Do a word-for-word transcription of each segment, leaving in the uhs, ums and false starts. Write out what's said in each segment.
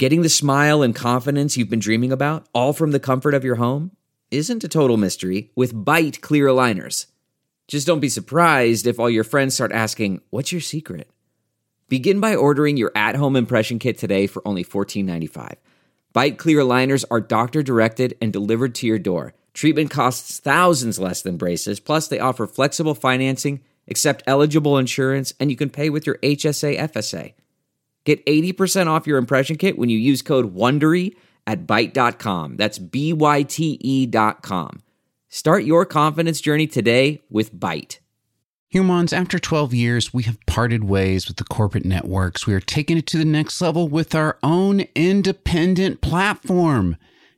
Getting the smile and confidence you've been dreaming about, all from the comfort of your home, isn't a total mystery with Byte clear aligners. Just don't be surprised if all your friends start asking, "What's your secret?" Begin by ordering your at-home impression kit today for only fourteen ninety-five. Byte clear aligners are doctor-directed and delivered to your door. Treatment costs thousands less than braces, plus they offer flexible financing, accept eligible insurance, and you can pay with your H S A F S A. Get eighty percent off your impression kit when you use code WONDERY at byte dot com. That's B Y T E dot com. Start your confidence journey today with Byte. Humans, after twelve years, we have parted ways with the corporate networks. We are taking it to the next level with our own independent platform,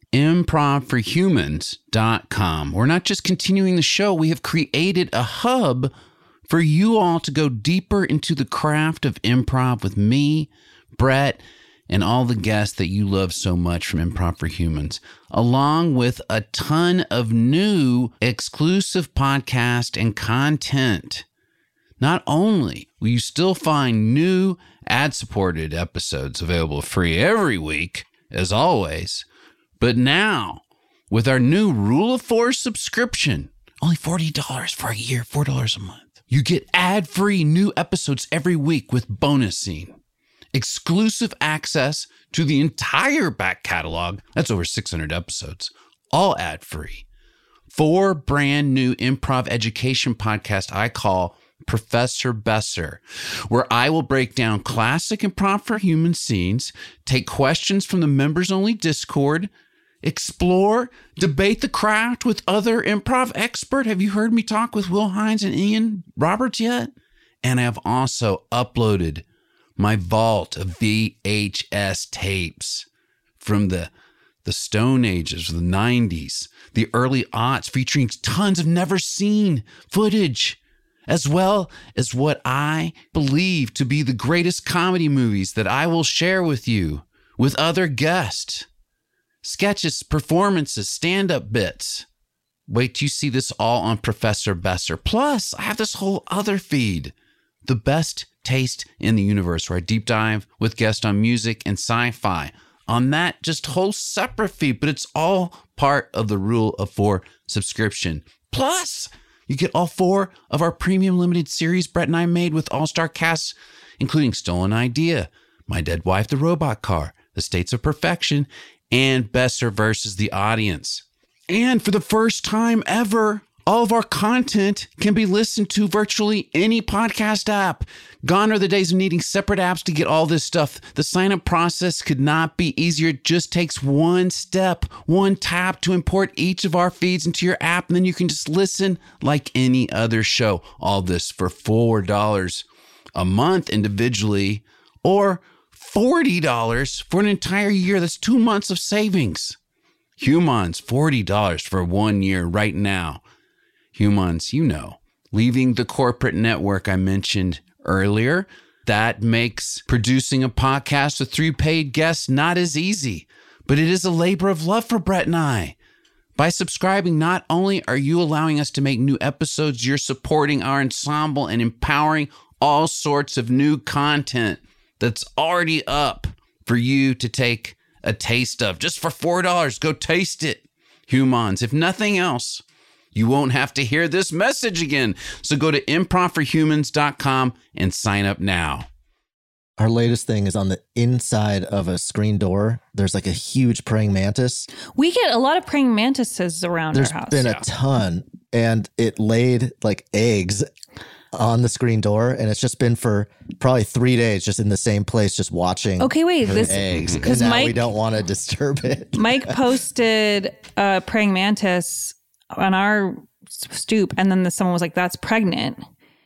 improv for humans dot com. We're not just continuing the show, we have created a hub for you all to go deeper into the craft of improv with me, Brett, and all the guests that you love so much from Improv for Humans, along with a ton of new exclusive podcast and content. Not only will you still find new ad-supported episodes available free every week, as always, but now, with our new Rule of Four subscription, only forty dollars for a year, four dollars a month, you get ad-free new episodes every week with bonus scene. Exclusive access to the entire back catalog. That's over six hundred episodes, all ad-free. Four brand new improv education podcasts I call Professor Besser, where I will break down classic improv for human scenes, take questions from the members-only Discord, explore, debate the craft with other improv experts. Have you heard me talk with Will Hines and Ian Roberts yet? And I have also uploaded my vault of V H S tapes from the, the Stone Ages, the nineties, the early aughts, featuring tons of never seen footage, as well as what I believe to be the greatest comedy movies that I will share with you with other guests. Sketches, performances, stand-up bits. Wait till you see this all on Professor Besser. Plus, I have this whole other feed, The Best Taste in the Universe, where I deep dive with guests on music and sci-fi. On that just whole separate feed, but it's all part of the Rule of Four subscription. Plus, you get all four of our premium limited series Brett and I made with all-star casts, including Stolen Idea, My Dead Wife, The Robot Car, The States of Perfection, and Besser versus the Audience. And for the first time ever, all of our content can be listened to virtually any podcast app. Gone are the days of needing separate apps to get all this stuff. The sign-up process could not be easier. It just takes one step, one tap to import each of our feeds into your app, and then you can just listen like any other show. All this for four dollars a month individually, or forty dollars for an entire year. That's two months of savings. Humans, forty dollars for one year right now. Humans, you know, leaving the corporate network I mentioned earlier, that makes producing a podcast with three paid guests not as easy, but it is a labor of love for Brett and I. By subscribing, not only are you allowing us to make new episodes, you're supporting our ensemble and empowering all sorts of new content that's already up for you to take a taste of. Just for four dollars, go taste it. Humans, if nothing else, you won't have to hear this message again. So go to improv for humans dot com and sign up now. Our latest thing is on the inside of a screen door. There's like a huge praying mantis. We get a lot of praying mantises around There's our house. There's been yeah. a ton, and it laid like eggs on the screen door, and it's just been for probably three days just in the same place, just watching okay, wait, this, eggs. because And now Mike, we don't want to disturb it. Mike posted a praying mantis on our stoop, and then the, someone was like, "That's pregnant."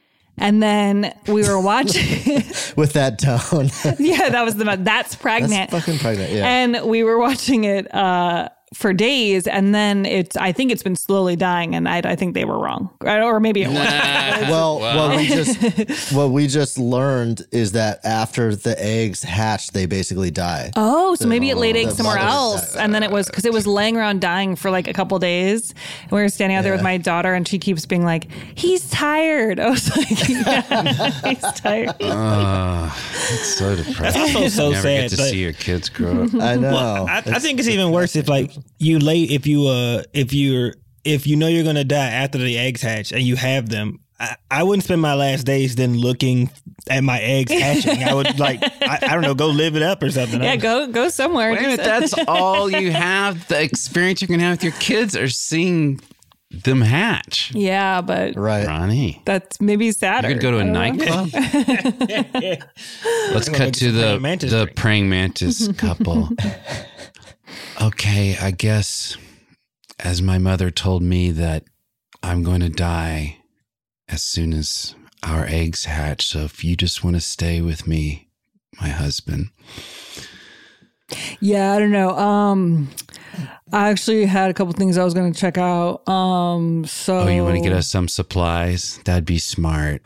And then we were watching with that tone. Yeah, that was the that's pregnant. That's fucking pregnant. Yeah. And we were watching it uh, for days, and then it's I think it's been slowly dying, and I, I think they were wrong, or maybe it was. Well, Wow. what we just what we just learned is that after the eggs hatch, they basically die. Oh, so maybe it laid eggs the somewhere mothers else, die. and then it was because it was laying around dying for like a couple days. And we were standing out there with my daughter, and she keeps being like, "He's tired." I was like, "Yeah, he's tired." Uh, it's so depressing. That's also so you never sad, get to but- see your kids grow up. I know. I, I think it's even worse if like you lay if you uh if you're if you know you're gonna die after the eggs hatch and you have them. I, I wouldn't spend my last days then looking at my eggs hatching. I would like I, I don't know, go live it up or something. Yeah, go go somewhere. Wait a minute, that's all you have. The experience you're going to have with your kids are seeing them hatch. Yeah, but Right. Ronnie, that's maybe sadder. you're going to go to a I don't know. nightclub? Let's I'm gonna cut make to some the, praying mantis the drink. praying mantis couple. Okay, I guess as my mother told me that I'm going to die as soon as our eggs hatch. So if you just want to stay with me, my husband. Yeah, I don't know. Um, I actually had a couple things I was going to check out. Um, so Oh, you want to get us some supplies? That'd be smart.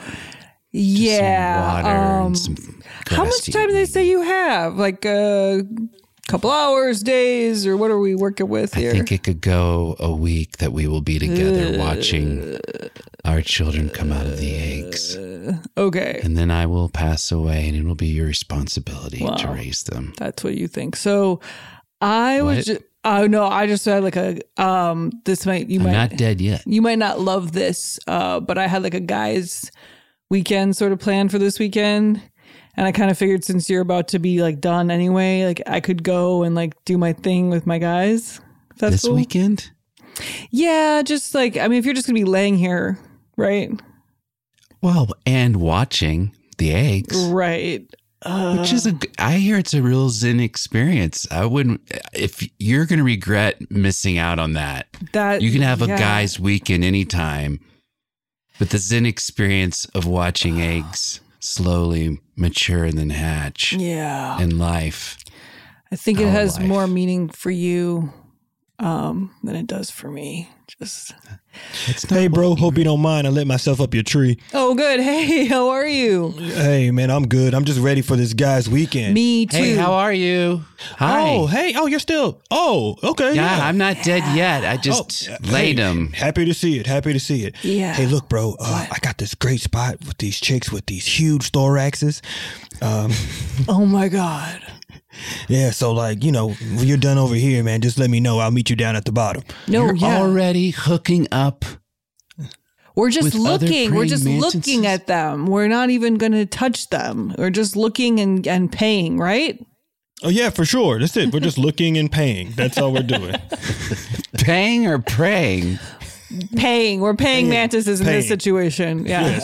yeah. Some water um, and some how much time do they say you have? Like a couple hours, days, or what are we working with I here? think it could go a week that we will be together watching our children come out of the eggs. Okay, And then I will pass away and it will be your responsibility to Wow. raise them. that's what you think. So I was. What? Just, oh no, I just had like a. Um, this might you I'm might not dead yet. you might not love this, uh, but I had like a guys' weekend sort of planned for this weekend. And I kind of figured since you're about to be like done anyway, like I could go and like do my thing with my guys. If that's This cool. weekend? Yeah, just like, I mean, if you're just going to be laying here, right? Well, and watching the eggs, Right. Uh, which is a, g- I hear it's a real Zen experience. I wouldn't, if you're going to regret missing out on that, that you can have a yeah. guy's weekend anytime. But the Zen experience of watching eggs slowly mature and then hatch Yeah. in life. I think it our has life. more meaning for you um, than it does for me. Just, It's not Hey what bro, we- hope you don't mind. I lit myself up your tree. oh, good. Hey, how are you? Hey man, I'm good. I'm just ready for this guy's weekend. Me too. Hey, how are you? Hi. Oh, hey. Oh, you're still. Oh, okay. yeah, Yeah. I'm not dead yet. I just Oh, laid hey, him. Happy to see it. Happy to see it. Yeah. Hey, look, bro. Uh, I got this great spot with these chicks with these huge thoraxes. Um, Oh my God. yeah. So, like, you know, when you're done over here, man, just let me know. I'll meet you down at the bottom. No, You're yeah. already hooking up. We're just with other looking. We're praying just looking mantises? at them. We're not even going to touch them. We're just looking and, and paying, right? Oh yeah, for sure. That's it. We're just looking and paying. That's all we're doing. Paying or praying? Paying. We're paying, mantises in this Paying. situation. Yeah.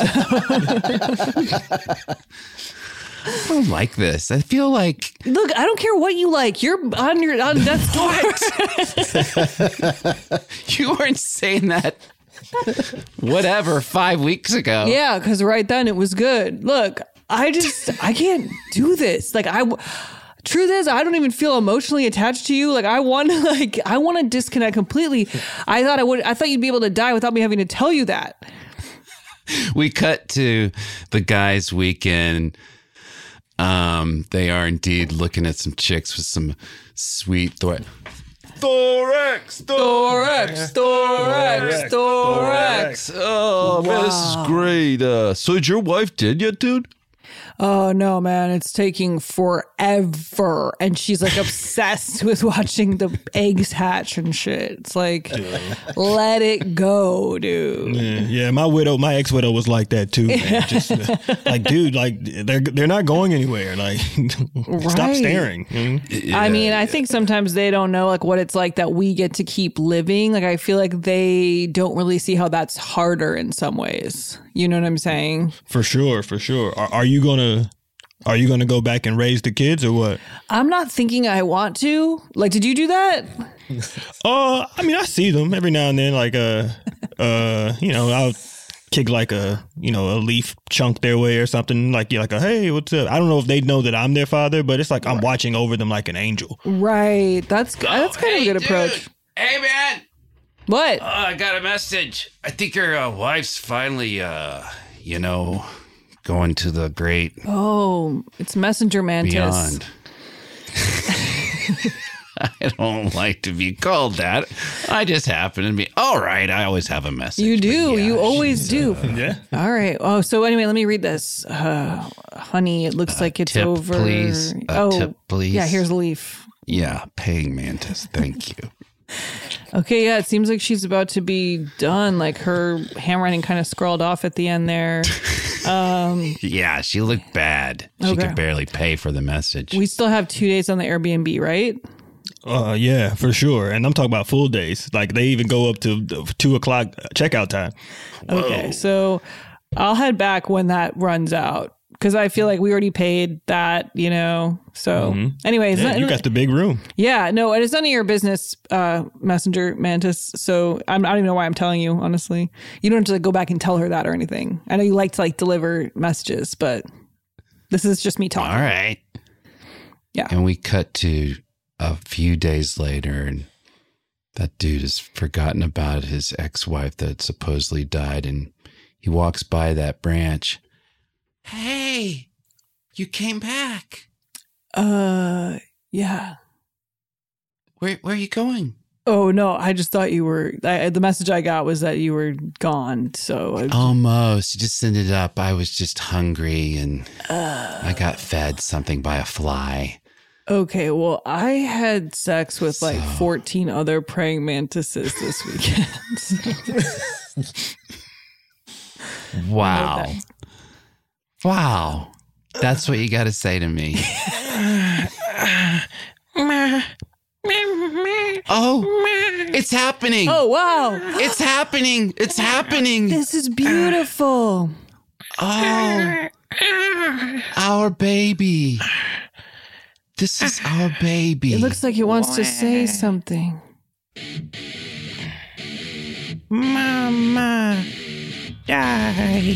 I don't like this. I feel like Look, I don't care what you like. You're on your on death's door. you weren't saying that. Whatever, five weeks ago. Yeah, because right then it was good. Look, I just I can't do this. Like I. Truth is, I don't even feel emotionally attached to you. Like I want to, like I want to disconnect completely. I thought I would. I thought you'd be able to die without me having to tell you that. We cut to the guys' weekend. Um, they are indeed looking at some chicks with some sweet thor- thorax, Thorax, thorax, thorax. Oh, man, this is great. Uh, so is your wife dead yet, dude? Oh no, man, it's taking forever. And she's like obsessed with watching the eggs hatch and shit. It's like, let it go, dude. Yeah, yeah, my widow, my ex widow was like that too. Man. Just uh, like, dude, like they're they're not going anywhere. Like, stop Right. staring. Mhm. I mean, I think sometimes they don't know like what it's like that we get to keep living. Like I feel like they don't really see how that's harder in some ways. You know what I'm saying? For sure, for sure. Are, are you gonna are you gonna go back and raise the kids or what? I'm not thinking I want to. Like, did you do that? Uh, I mean, I see them every now and then. Like, uh, uh, you know, I'll kick like a you know a leaf chunk their way or something. Like, you're like a hey, what's up? I don't know if they know that I'm their father, but it's like I'm watching over them like an angel. Right. That's that's kind of a good approach. Hey, man. What? Uh, I got a message. I think your uh, wife's finally, uh, you know, going to the great Oh, it's Messenger Mantis. beyond. I don't like to be called that. I just happen to be. All right, I always have a message. You do. but yeah, you always do. Yeah. All right. Oh, so anyway, let me read this. Uh, honey, it looks like it's tip, over. please. A oh, tip, please. yeah, here's a leaf. Yeah, paying mantis. Thank you. Okay, yeah, it seems like she's about to be done. Like her handwriting kind of scrawled off at the end there. Um, Yeah, she looked bad. She Okay. could barely pay for the message. we still have two days on the Airbnb, right? Uh, yeah, for sure. And I'm talking about full days. Like they even go up to the two o'clock checkout time. Okay, so I'll head back when that runs out because I feel like we already paid that, you know. So, anyway, it's Yeah, not, you got the big room. yeah, no, and it's none of your business, uh, Messenger Mantis. So I'm, I don't even know why I'm telling you. Honestly, you don't have to like, go back and tell her that or anything. I know you like to like deliver messages, but this is just me talking. All right. Yeah. And we cut to a few days later, and that dude has forgotten about his ex-wife that supposedly died, and he walks by that branch. Hey, you came back. Uh, yeah. Where where are you going? Oh no, I just thought you were. I, the message I got was that you were gone. So I, Almost. You just ended up. I was just hungry, and I got fed something by a fly. okay, well, I had sex with like So- fourteen other praying mantises this weekend. Wow. Okay. Wow. That's what you got to say to me. Oh, it's happening. Oh wow, It's happening. It's happening. this is beautiful. Oh, our baby. This is our baby. It looks like it wants to say something. Mama, die.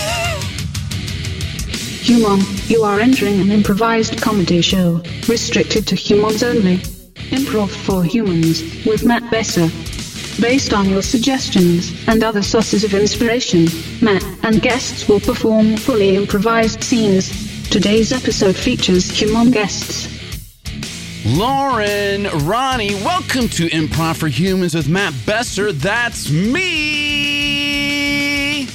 Human, you are entering an improvised comedy show, restricted to humans only. Improv for Humans, with Matt Besser. Based on your suggestions and other sources of inspiration, Matt and guests will perform fully improvised scenes. Today's episode features human guests. Lauren, Ronnie, welcome to Improv for Humans with Matt Besser. That's me.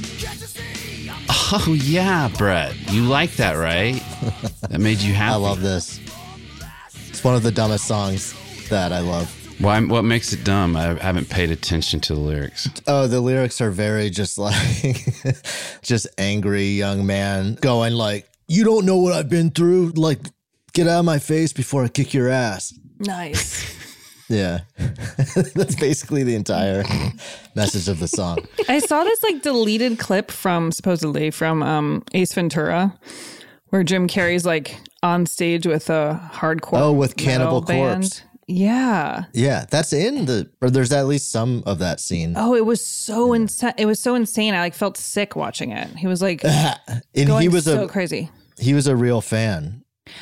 Oh, yeah, Brett. You like that, right? That made you happy. I love this. It's one of the dumbest songs that I love. Why, what makes it dumb? I haven't paid attention to the lyrics. Oh, the lyrics are very just like, just angry young man going like, you don't know what I've been through. Like, get out of my face before I kick your ass. Nice. Yeah. That's basically the entire message of the song. I saw this like deleted clip from supposedly from um, Ace Ventura, where Jim Carrey's like on stage with a hardcore. Oh, with metal Cannibal band. Corpse. Yeah. Yeah, that's in the, or there's at least some of that scene. Oh, it was so insane. It was so insane. I like felt sick watching it. He was like And going he was so a crazy. he was a real fan.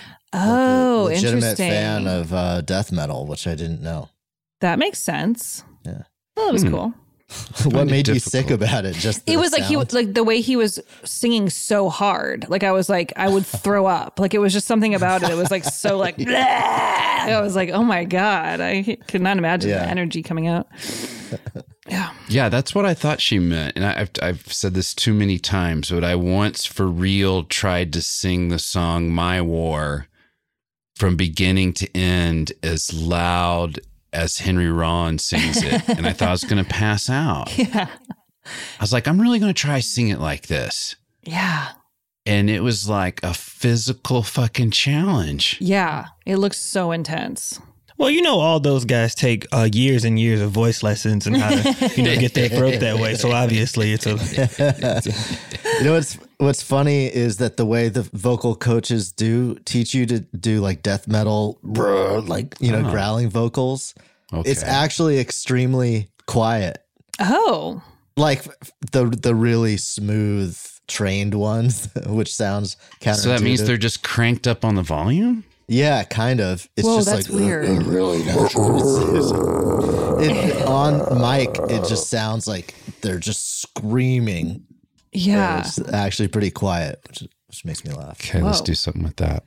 Oh, legitimate interesting. fan of uh, death metal, which I didn't know. That makes sense. Yeah. Well, that was cool. What made you difficult. sick about it? Just the It was like he sound? was like the way he was singing so hard. Like I was like I would throw up. Like it was just something about it. It was like so like bleh. I was like, oh my god, I could not imagine Yeah. the energy coming out. Yeah. Yeah, that's what I thought she meant. And I, I've, I've said this too many times, but I once for real tried to sing the song My War from beginning to end as loud as Henry Rollins sings it. And I thought I was going to pass out. Yeah. I was like, I'm really going to try sing it like this. Yeah. And it was like a physical fucking challenge. Yeah. It looks so intense. Well, you know, all those guys take uh, years and years of voice lessons and how to, you know, get their throat that way. So obviously, it's a. It's a You know what's what's funny is that the way the vocal coaches do teach you to do like death metal, brr, like you know, Oh. growling vocals. Okay. It's actually extremely quiet. Oh. Like the the really smooth trained ones, which sounds counterintuitive. So that means they're just cranked up on the volume? yeah, kind of. It's Whoa, just that's like weird. really natural. it, on mic, it just sounds like they're just screaming. Yeah. And it's actually pretty quiet, which, which makes me laugh. Okay, let's Whoa. do something with that.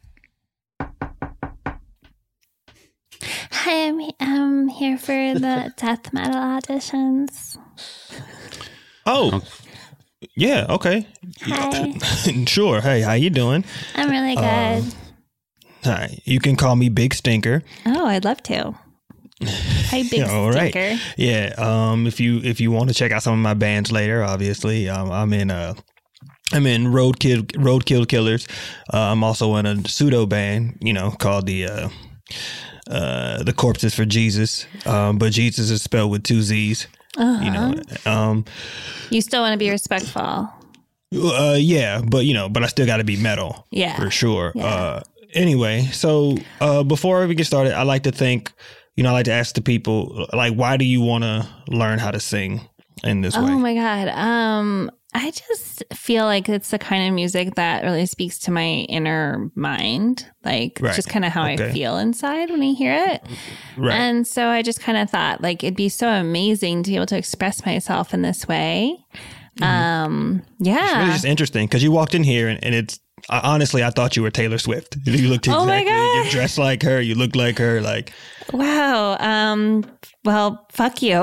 Hi, I'm um, here for the death metal auditions. Oh, yeah. Okay. Hi. Sure. Hey, how you doing? I'm really good. Um, Hi. You can call me Big Stinker. Oh, I'd love to. Hi, Big Yeah, all right. Stinker. Yeah. Um. If you if you want to check out some of my bands later, obviously, um, I'm in uh, I'm in Roadkill Roadkill Killers. Uh, I'm also in a pseudo band, you know, called the uh, uh, the Corpses for Jesus. Um, but Jesus is spelled with two Z's. Uh-huh. You know. Um. You still want to be respectful. Uh. Yeah. But you know. But I still got to be metal. Yeah. For sure. Yeah. Uh. Anyway, so uh, before we get started, I like to think. You know, I like to ask the people, like, why do you want to learn how to sing in this Oh way? my God. Um, I just feel like it's the kind of music that really speaks to my inner mind. Like, Right. just kind of how Okay. I feel inside when I hear it. Right. And so I just kind of thought, like, it'd be so amazing to be able to express myself in this way. Um, yeah. It's really just interesting because you walked in here and, and it's I, honestly, I thought you were Taylor Swift. You looked exactly, Oh my God. you're dressed like her. You look like her. Like, Wow. Um, well, fuck you.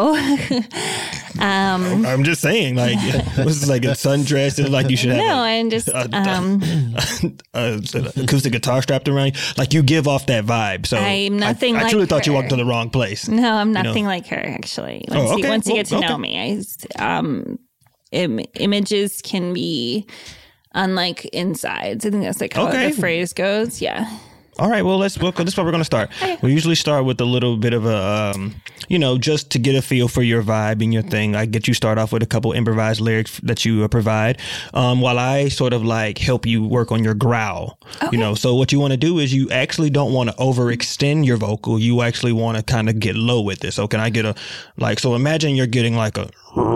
um, I'm just saying, like, this is like a sundress. It's like you should have no, a, I'm just, a- um, a, a acoustic guitar strapped around you. Like, you give off that vibe. So I'm nothing I, I like truly thought you her. walked to the wrong place. no, I'm know. nothing like her, actually. Oh, Once, you, okay. once you Well, get to okay. know me, I, um, Im- images can be unlike insides. I think that's like how Okay. the phrase goes. Yeah. All right, well, let's. Well, this is what we're going to start. We usually start with a little bit of a, um, you know, just to get a feel for your vibe and your thing. I get you start off with a couple improvised lyrics that you uh, provide, um, while I sort of like help you work on your growl. You know, so what you want to do is you actually don't want to overextend your vocal. You actually want to kind of get low with this. So can I get a like? So imagine you're getting like a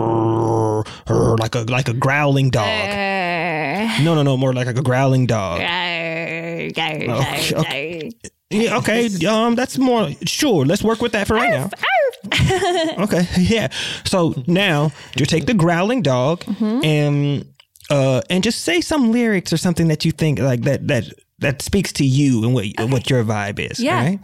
like a like a growling dog. No, no, no, more like a growling dog. Okay, okay. Yeah, okay. Um, that's more sure. Let's work with that for right now. Okay, yeah. So now you take the growling dog and uh and just say some lyrics or something that you think like that that that speaks to you and what what your vibe is. Yeah. all right?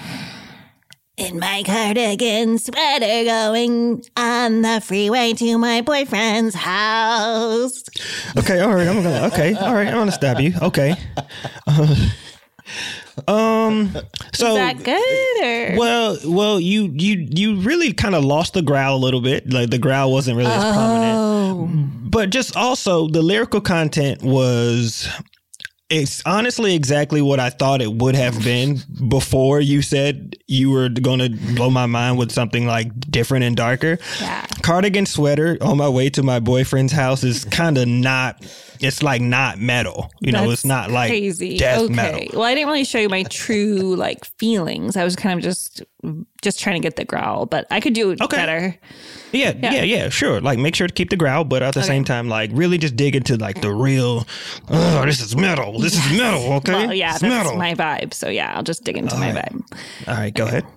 In my cardigan sweater going on the freeway to my boyfriend's house. Okay. All right. I'm gonna. Okay. All right. I'm gonna stop you. Okay. Uh, um. So. Is that good? Or? Well, well, you you you really kind of lost the growl a little bit. Like the growl wasn't really as prominent. But just also the lyrical content was it's honestly exactly what I thought it would have been before you said you were going to blow my mind with something like different and darker. Yeah. Cardigan sweater on my way to my boyfriend's house is kind of not, it's like not metal. You know, That's it's not like crazy. death okay. metal. Well, I didn't really show you my true like feelings. I was kind of just just trying to get the growl, but I could do it Okay. better. Yeah, yeah, yeah, sure. Like, make sure to keep the growl, but at the same time, like, really just dig into like the real. Oh, this is metal. This is metal. Okay. Well, yeah, it's that's metal. my vibe. So yeah, I'll just dig into my vibe. All right, go ahead.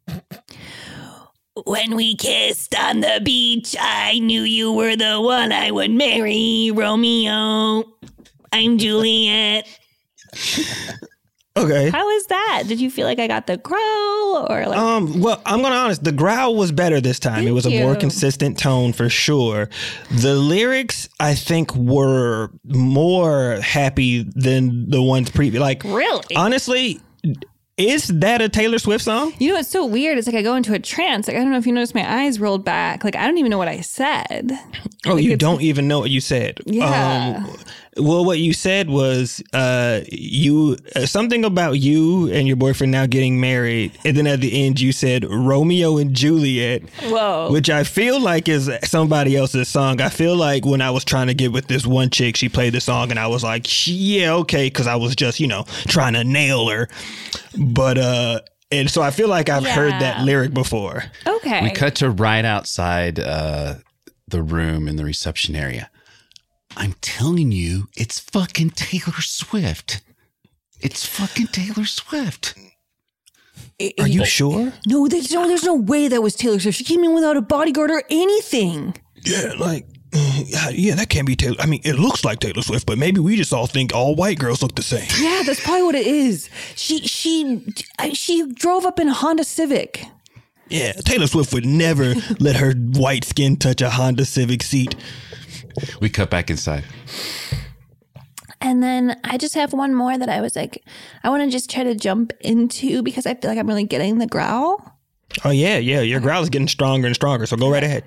When we kissed on the beach, I knew you were the one I would marry, Romeo. I'm Juliet. Okay. How is that? Did you feel like I got the growl or like? Um. Well, I'm gonna be honest. The growl was better this time. Thank it was a more you. consistent tone for sure. The lyrics, I think, were more happy than the ones previous. Like, Really? honestly, is that a Taylor Swift song? You know what's so weird? It's like I go into a trance. Like I don't know if you noticed, my eyes rolled back. Like I don't even know what I said. Oh, you it's- don't even know what you said. Yeah. Um, well, what you said was uh, you uh, something about you and your boyfriend now getting married, and then at the end you said Romeo and Juliet. Whoa. Which I feel like is somebody else's song. I feel like when I was trying to get with this one chick, she played the song, and I was like, yeah, okay, because I was just you know trying to nail her. But uh, and so I feel like I've heard that Yeah. lyric before. Okay. We cut to right outside uh, the room in the reception area. I'm telling you, it's fucking Taylor Swift. It's fucking Taylor Swift. Are you sure? No, there's no, there's no way that was Taylor Swift. She came in without a bodyguard or anything. Yeah, like, uh, yeah, yeah, that can't be Taylor. I mean, it looks like Taylor Swift, but maybe we just all think all white girls look the same. Yeah, that's probably what it is. She she she drove up in a Honda Civic. Yeah, Taylor Swift would never let her white skin touch a Honda Civic seat. We cut back inside. And then I just have one more that I was like, I want to just try to jump into because I feel like I'm really getting the growl. Oh, yeah, yeah. Your growl is getting stronger and stronger, so go right ahead.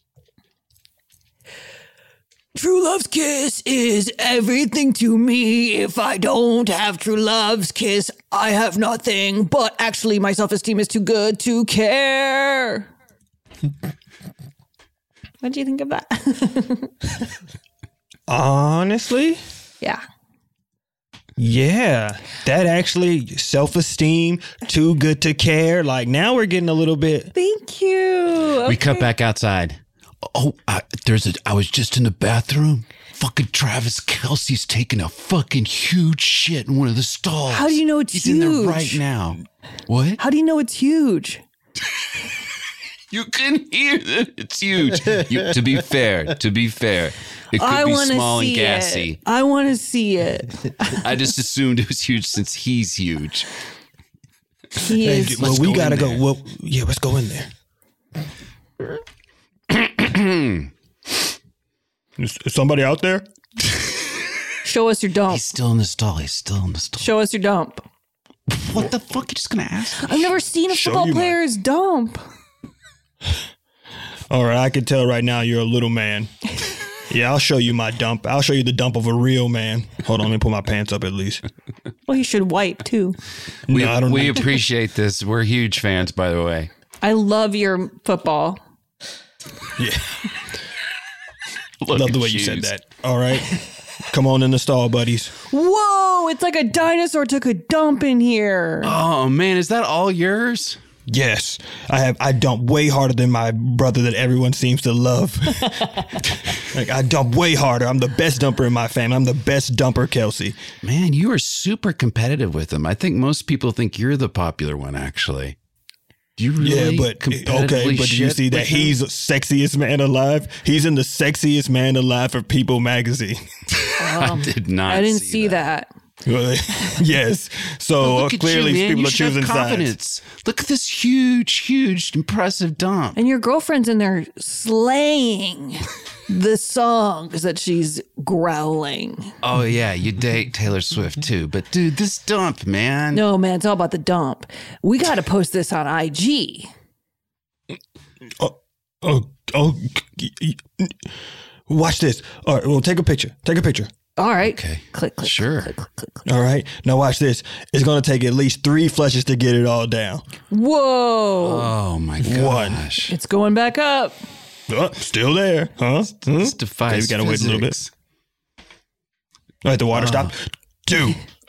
True love's kiss is everything to me. If I don't have true love's kiss, I have nothing. But actually, my self-esteem is too good to care. What do you think of that? Honestly? Yeah. Yeah, that actually self-esteem, too good to care. Like now we're getting a little bit. Thank you. We cut back outside. Oh, I, there's a. I was just in the bathroom. Fucking Travis Kelce's taking a fucking huge shit in one of the stalls. How do you know it's He's huge? in there right now. What? How do you know it's huge? You can hear that it's huge. You, to be fair, to be fair, it could I be want to small see and gassy. it. I want to see it. I just assumed it was huge since he's huge. He Hey, is. well, Let's we go in gotta go. there. Well, yeah, let's go in there. Is, is somebody out there? Show us your dump. He's still in the stall. He's still in the stall. Show us your dump. What the fuck? You just gonna ask? I've never seen a Show football you my- player's dump. All right, I can tell right now you're a little man. Yeah, I'll show you my dump. I'll show you the dump of a real man. Hold on, let me pull my pants up at least. Well, you should wipe too. We, No, I don't we need to. appreciate this. We're huge fans, by the way. I love your football. Yeah, Look love the at way you said shoes. that. All right, come on in the stall, buddies. Whoa! It's like a dinosaur took a dump in here. Oh man, is that all yours? Yes, I have. I dump way harder than my brother that everyone seems to love. Like I dump way harder. I'm the best dumper in my family. I'm the best dumper, Kelsey. Man, you are super competitive with them. I think most people think you're the popular one, actually. Do you really? Yeah, but competitively okay, but do you shit see that with them? he's the sexiest man alive? He's in the sexiest man alive for People magazine. I did not. I didn't see that. Yes. So Look uh, at clearly you, man. people You are should have choosing sides. confidence. Look at this huge, huge, impressive dump. And your girlfriend's in there slaying the songs that she's growling. Oh yeah, you date Taylor Swift too, but dude, this dump, man. No, man, it's all about the dump. We got to post this on I G. Oh, oh, oh, watch this. All right, well, take a picture. Take a picture. All right. Okay. Click, click, Sure. click, click, click, click. All right. Now watch this. It's going to take at least three flushes to get it all down. Whoa. Oh my One. gosh. It's going back up. Oh, still there, huh? Hmm? This defies Okay, we gotta wait a little bit. physics. All right, the water stop. Two.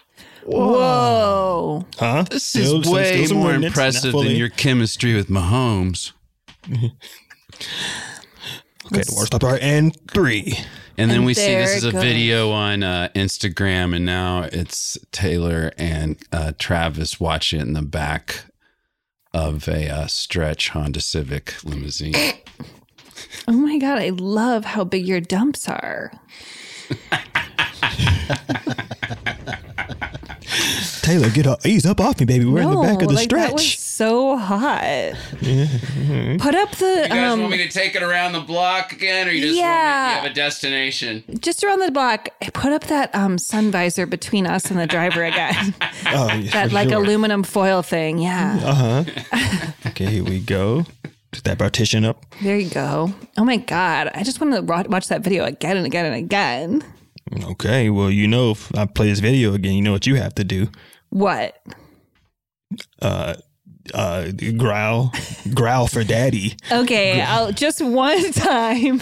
Whoa. Huh? This Still- is still- way still some more remnants, not impressive fully. than your chemistry with Mahomes. Okay, the water stop. All right, and three. And then And we see there this is it a goes. video on uh, Instagram, and now it's Taylor and uh, Travis watching it in the back of a uh, stretch Honda Civic limousine. Oh my God, I love how big your dumps are. Taylor, get up, ease up off me, baby. We're in the back of the like, stretch. That was so hot. Put up the um, to take it around the block again, or you just want me- Yeah. you have a destination? Just around the block. Put up that um, sun visor between us and the driver again. Oh, yeah, that for like sure. aluminum foil thing. Yeah. Uh huh. Okay, here we go. Put that partition up. There you go. Oh my God. I just want to ro- watch that video again and again and again. Okay, well, you know, if I play this video again, you know what you have to do. What? Uh, uh, growl, growl for daddy. Okay. I'll just one time.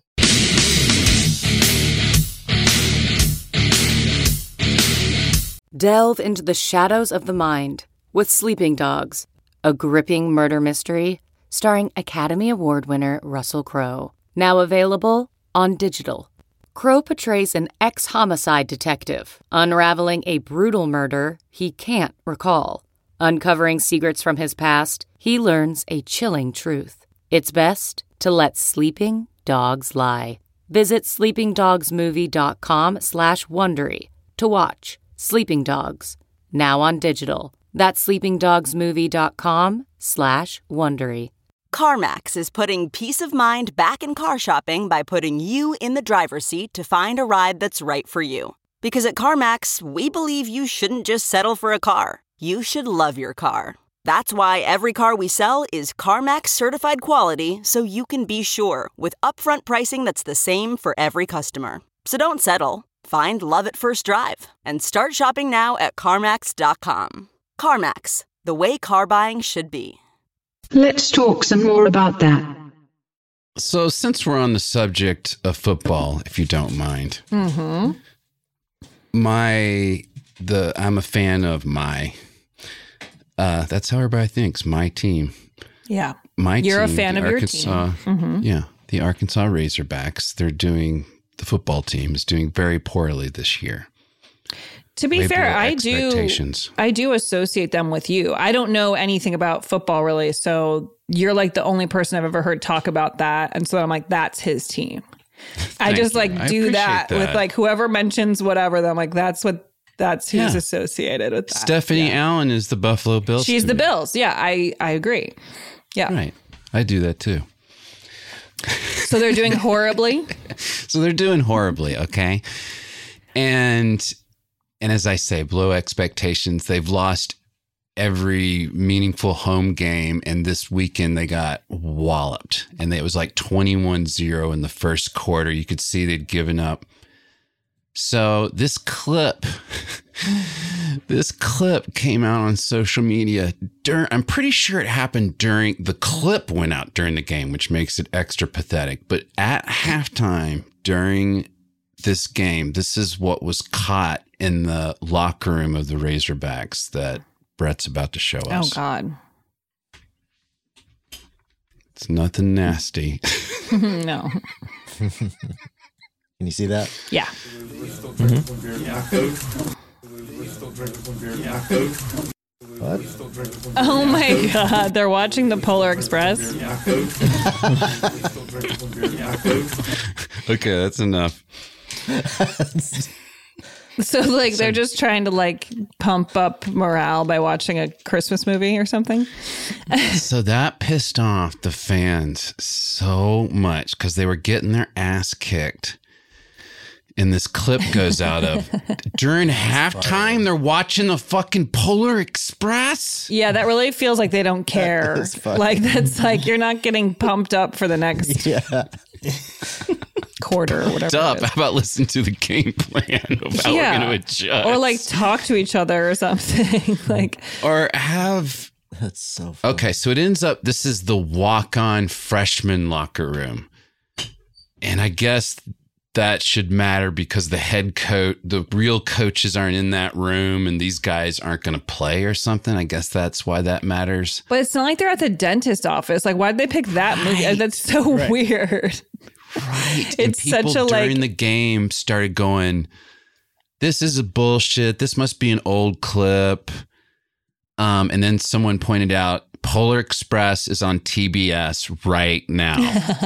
Delve into the shadows of the mind with Sleeping Dogs, a gripping murder mystery starring Academy Award winner Russell Crowe. Now available on digital. Crowe portrays an ex-homicide detective unraveling a brutal murder he can't recall. Uncovering secrets from his past, he learns a chilling truth. It's best to let sleeping dogs lie. Visit sleepingdogsmovie.com slash Wondery to watch Sleeping Dogs, now on digital. That's sleepingdogsmovie.com slash Wondery. CarMax is putting peace of mind back in car shopping by putting you in the driver's seat to find a ride that's right for you. Because at CarMax, we believe you shouldn't just settle for a car. You should love your car. That's why every car we sell is CarMax certified quality, so you can be sure with upfront pricing that's the same for every customer. So don't settle. Find love at first drive and start shopping now at CarMax dot com. CarMax, the way car buying should be. Let's talk some more about that. So since we're on the subject of football, if you don't mind, Mm-hmm. my, the, I'm a fan of my, uh, that's how everybody thinks, my team. Yeah. My You're team, a fan the of Arkansas, your team. Mm-hmm. Yeah. The Arkansas Razorbacks, they're doing, the football team is doing very poorly this year. To be Way fair, below I do expectations. I do associate them with you. I don't know anything about football really, so you're like the only person I've ever heard talk about that. And so I'm like, that's his team. I just you. like I do appreciate that, with that. like whoever mentions whatever, then I'm like, that's what that's who's Yeah. associated with that. Stephanie Allen is the Buffalo Bills. She's to the me. Bills. Yeah, I, I agree. Yeah. Right. I do that too. So they're doing horribly. So they're doing horribly, okay? And and as I say, below expectations. They've lost every meaningful home game, and this weekend they got walloped. And it was like twenty-one zero in the first quarter. You could see they'd given up. So this clip, this clip came out on social media. Dur- I'm pretty sure it happened during, the clip went out during the game, which makes it extra pathetic. But at halftime during this game, this is what was caught in the locker room of the Razorbacks that Brett's about to show Oh us. God. It's nothing nasty. No. Can you see that? Yeah. What? Oh my God. They're watching the Polar Express. Okay, that's enough. So like they're just trying to like pump up morale by watching a Christmas movie or something. So that pissed off the fans so much because they were getting their ass kicked. And this clip goes out of during halftime, they're watching the fucking Polar Express. Yeah, that really feels like they don't care. Like that's like you're not getting pumped up for the next Yeah. quarter or whatever. Up. it is. How about listen to the game plan of how Yeah. we're going to adjust? Or like talk to each other or something. Like or have. That's so funny. Okay, so it ends up, this is the walk-on freshman locker room. And I guess that should matter because the head coach, the real coaches aren't in that room and these guys aren't going to play or something. I guess that's why that matters. But it's not like they're at the dentist office. Like, why'd they pick that movie? Right. That's so weird. Right. And It's people such a during like. the game started going, this is a bullshit. This must be an old clip. Um, and then someone pointed out, Polar Express is on T B S right now.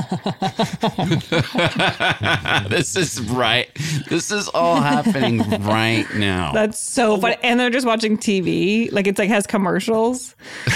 This is right. This is all happening right now. That's so funny. And they're just watching T V. Like it's like has commercials.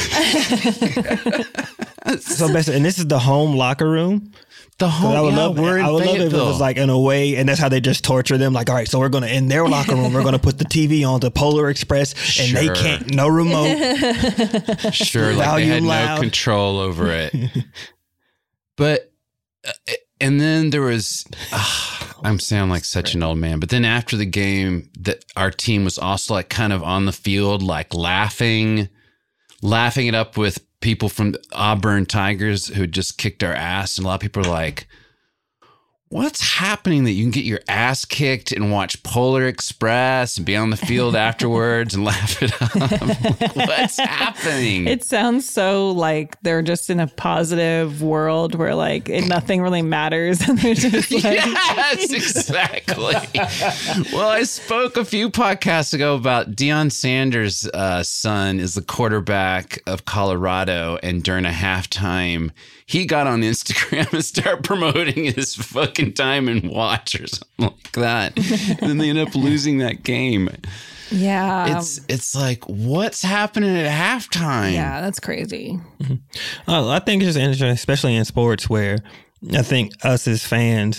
So basically, and this is the home locker room. The 'Cause whole I would yeah, love, we're in I would love if it Fayetteville. was like in a way, and that's how they just torture them. Like, all right, so we're gonna in their locker room, we're gonna put the T V on the Polar Express, and they Sure. can't no remote. Sure, like they Volume had loud. no control over it. But, uh, and then there was, uh, I'm sounding like such an old man, but then after the game, that our team was also like kind of on the field, like laughing, laughing it up with people from the Auburn Tigers who just kicked our ass. And a lot of people are like, what's happening that you can get your ass kicked and watch Polar Express and be on the field afterwards and laugh it up? What's happening? It sounds so like they're just in a positive world where like it, nothing really matters. And they're just like, yes, exactly. Well, I spoke a few podcasts ago about Deion Sanders' uh, son is the quarterback of Colorado, and during a halftime, he got on Instagram and started promoting his fucking time and watch or something like that. And then they end up losing that game. yeah. It's it's like, what's happening at halftime? Yeah, that's crazy. Oh, I think it's just interesting, especially in sports, where I think us as fans,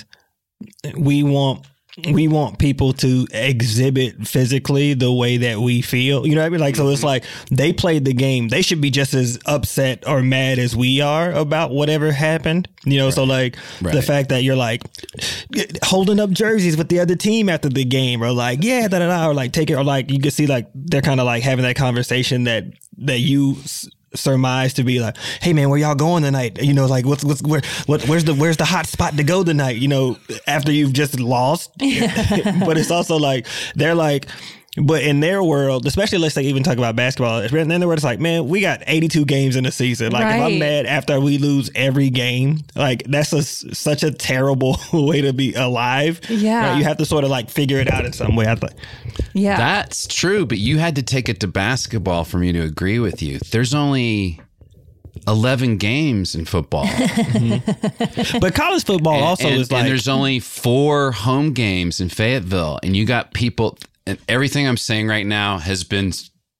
we want we want people to exhibit physically the way that we feel. You know what I mean? Like, so it's like they played the game. They should be just as upset or mad as we are about whatever happened. You know, right. So like right. the fact that you're like holding up jerseys with the other team after the game, or like, yeah, da da da, or like take it, or like you can see like they're kind of like having that conversation that that you surmise to be like, hey man, where y'all going tonight? You know, like what's what's where what where's the where's the hot spot to go tonight? You know, after you've just lost. But it's also like they're like, but in their world, especially let's say even talk about basketball, in their world, it's like, man, we got eighty-two games in a season. Like right. if I'm mad after we lose every game, like that's a, such a terrible way to be alive. Yeah, right? You have to sort of like figure it out in some way. I thought. Yeah, that's true. But you had to take it to basketball for me to agree with you. There's only eleven games in football. Mm-hmm. But college football and, also and, is like. And there's only four home games in Fayetteville. And you got people, and everything I'm saying right now has been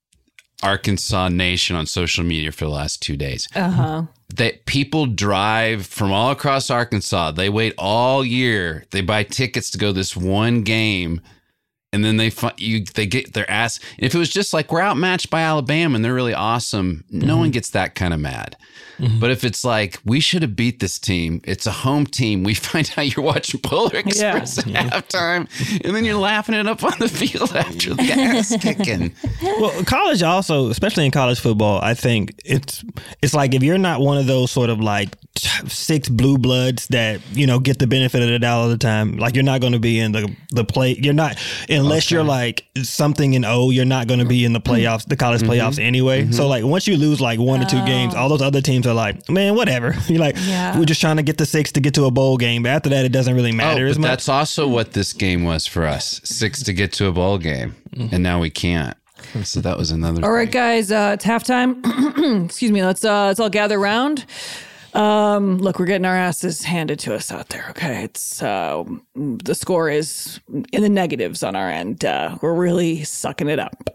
Arkansas Nation on social media for the last two days. Uh-huh. That people drive from all across Arkansas. They wait all year. They buy tickets to go this one game. And then they you they get their ass. If it was just like we're outmatched by Alabama and they're really awesome, no mm-hmm. one gets that kind of mad. Mm-hmm. But if it's like we should have beat this team, it's a home team. We find out you're watching Polar Express yeah. at halftime, and then you're laughing it up on the field after the ass kicking. Well, college also, especially in college football, I think it's it's like if you're not one of those sort of like six blue bloods that you know get the benefit of the doubt all the time, like you're not going to be in the the play. You're not unless okay. you're like something in O. You're not going to be in the playoffs, the college mm-hmm. playoffs anyway. Mm-hmm. So like once you lose like one oh. or two games, all those other teams are like, man, whatever. You're like, yeah. we're just trying to get the six to get to a bowl game. But after that, it doesn't really matter oh, as but much. That's also what this game was for us: six to get to a bowl game, mm-hmm. and now we can't. So that was another. All thing. right, guys, uh, it's halftime. Excuse me. Let's uh, let's all gather around. Um, look, we're getting our asses handed to us out there. Okay, it's uh, the score is in the negatives on our end. Uh, we're really sucking it up.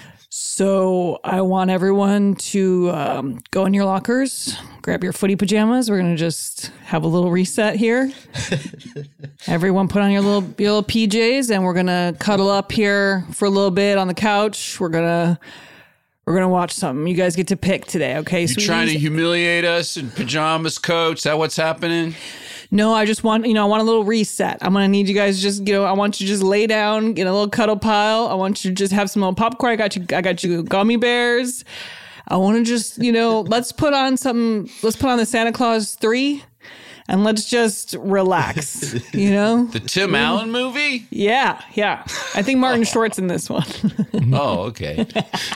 So I want everyone to um, go in your lockers, grab your footy pajamas. We're gonna just have a little reset here. Everyone, put on your little your little P Js, and we're gonna cuddle up here for a little bit on the couch. We're gonna. We're going to watch something. You guys get to pick today, okay? You Sweeties? Trying to humiliate us in pajamas, coach? Is that what's happening? No, I just want, you know, I want a little reset. I'm going to need you guys to just, you know, I want you to just lay down, get a little cuddle pile. I want you to just have some little popcorn. I got you, I got you gummy bears. I want to just, you know, let's put on some, let's put on the Santa Claus three and let's just relax, you know? The Tim Allen movie? Yeah, yeah. I think Martin Short's in this one. Oh, okay.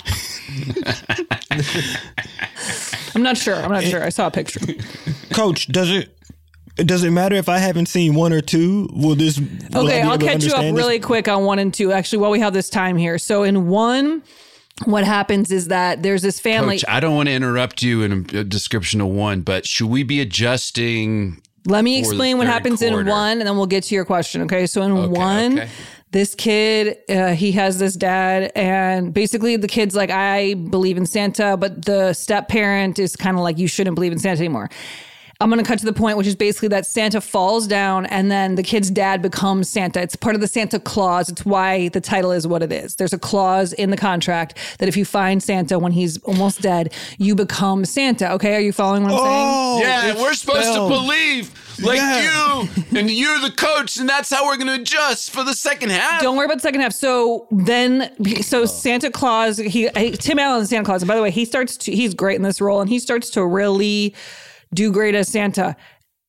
I'm not sure. I'm not sure. I saw a picture. Coach, does it does it matter if I haven't seen one or two? Will this will Okay, I'll catch you up this? really quick on one and two. Actually, while we have this time here. So in one, what happens is that there's this family. Coach, I don't want to interrupt you in a description of one, but should we be adjusting? Let me explain what happens quarter? in one, and then we'll get to your question. Okay, so in okay, one. Okay. This kid, uh, he has this dad, and basically the kid's like, I believe in Santa, but the step parent is kind of like, you shouldn't believe in Santa anymore. I'm going to cut to the point, which is basically that Santa falls down and then the kid's dad becomes Santa. It's part of the Santa clause. It's why the title is what it is. There's a clause in the contract that if you find Santa when he's almost dead, you become Santa. Okay, are you following what I'm oh, saying? Yeah, we're supposed spelled. to believe like yeah. you and you're the coach, and that's how we're going to adjust for the second half. Don't worry about the second half. So then, so Santa Claus, he Tim Allen, Santa Claus, and by the way, he starts to, he's great in this role, and he starts to really do great as Santa.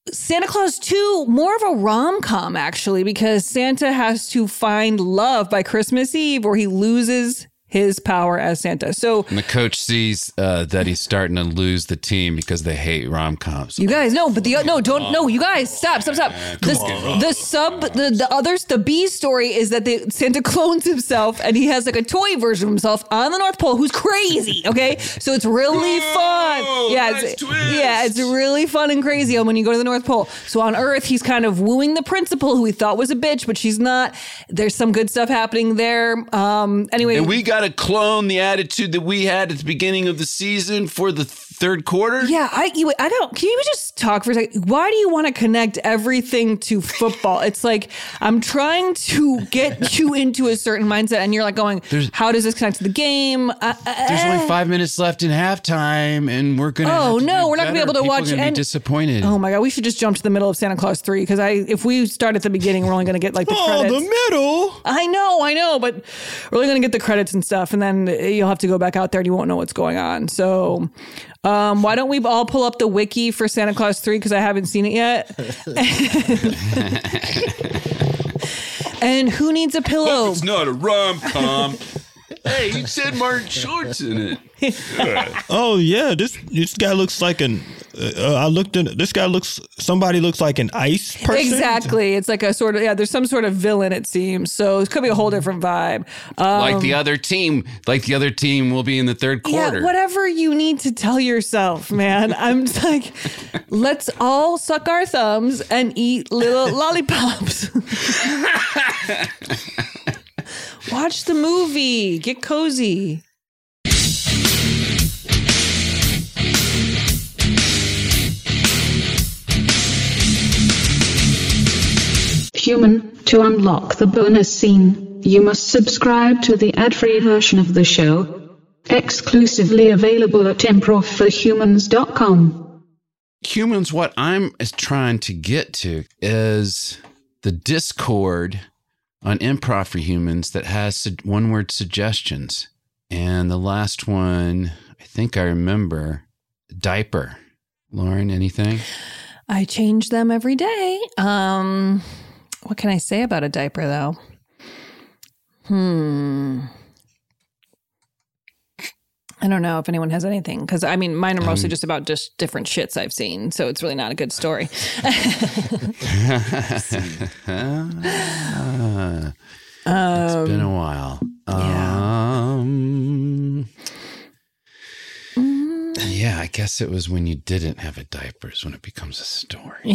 Santa Claus two, more of a rom-com actually, because Santa has to find love by Christmas Eve or he loses his power as Santa. So and the coach sees uh, that he's starting to lose the team because they hate rom-coms. You guys, no, but the no, don't, no, you guys, stop, stop, stop. The, the sub, the, the others, the B story is that the Santa clones himself and he has like a toy version of himself on the North Pole who's crazy. Okay, so it's really fun. Yeah, it's, yeah, it's really fun and crazy when you go to the North Pole. So on Earth, he's kind of wooing the principal who he thought was a bitch, but she's not. There's some good stuff happening there. Um, anyway, and we got to clone the attitude that we had at the beginning of the season for the third quarter. Yeah, I you, I don't. Can you just talk for a second? Why do you want to connect everything to football? It's like I'm trying to get you into a certain mindset, and you're like going, there's, "How does this connect to the game?" Uh, there's only five minutes left in halftime, and we're gonna. Oh have to no, do we're not gonna be able to People watch. Are gonna and, be disappointed. Oh my god, we should just jump to the middle of Santa Claus three because I, if we start at the beginning, we're only gonna get like the oh, credits. the middle. I know, I know, but we're only gonna get the credits and stuff, and then you'll have to go back out there and you won't know what's going on. So. Um, why don't we all pull up the wiki for Santa Claus three because I haven't seen it yet. And who needs a pillow? Hope it's not a rom-com. Hey, you said Martin Short's in it. Oh yeah, this this guy looks like an. Uh, I looked in. This guy looks. Somebody looks like an ice person. Exactly. It's like a sort of yeah. There's some sort of villain. It seems so. It could be a whole different vibe. Um, like the other team. Like the other team will be in the third quarter. Yeah. Whatever you need to tell yourself, man. I'm just like, let's all suck our thumbs and eat little lollipops. Watch the movie. Get cozy. Human, to unlock the bonus scene, you must subscribe to the ad-free version of the show, exclusively available at improv for humans dot com. Humans, what I'm trying to get to is the Discord on Improv for Humans that has one-word suggestions. And the last one, I think I remember, diaper. Lauren, anything? I change them every day. Um, what can I say about a diaper, though? Hmm. I don't know if anyone has anything, because I mean, mine are mostly um, just about just different shits I've seen, so it's really not a good story. uh, um, it's been a while. Yeah. Um, yeah, I guess it was when you didn't have a diaper is when it becomes a story.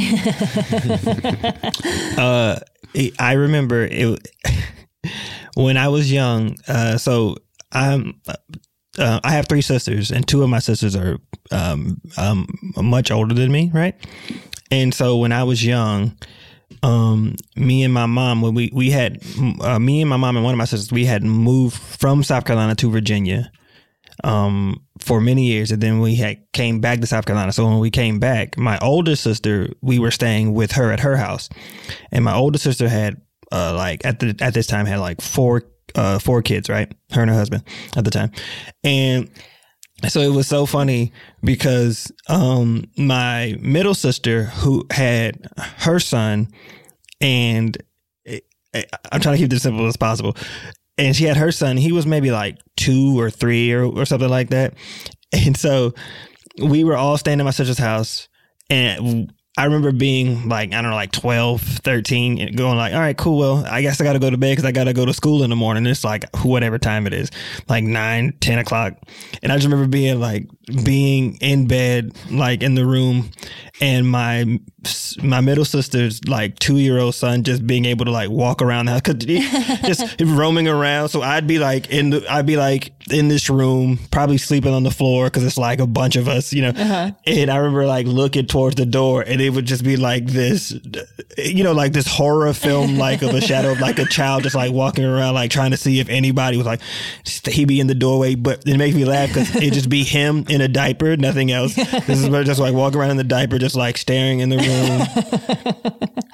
uh, I remember it when I was young. Uh, so I'm. Uh, I have three sisters, and two of my sisters are um, um, much older than me, right? And so when I was young, um, me and my mom, when we we had uh, me and my mom and one of my sisters, we had moved from South Carolina to Virginia um, for many years, and then we had came back to South Carolina. So when we came back, my older sister, we were staying with her at her house, and my older sister had uh, like at the at this time had like four. Uh, four kids, right? Her and her husband at the time. And so it was so funny because um, my middle sister who had her son, and it, it, I'm trying to keep this simple as possible. And she had her son, he was maybe like two or three or, or something like that. And so we were all staying at my sister's house, and I remember being like, I don't know, like twelve, thirteen, and going like, all right, cool. Well, I guess I got to go to bed because I got to go to school in the morning. It's like whatever time it is, like nine, ten o'clock. And I just remember being like, being in bed, like in the room, and my my middle sister's like two year old son just being able to like walk around the house, cause he, just roaming around. So I'd be like in the, I'd be like in this room, probably sleeping on the floor because it's like a bunch of us, you know. Uh-huh. And I remember like looking towards the door, and it would just be like this, you know, like this horror film, like of a shadow of like a child just like walking around, like trying to see if anybody was like, he'd be in the doorway. But it makes me laugh because it'd just be him in a diaper, nothing else. This is just like walking around in the diaper, just like staring in the room.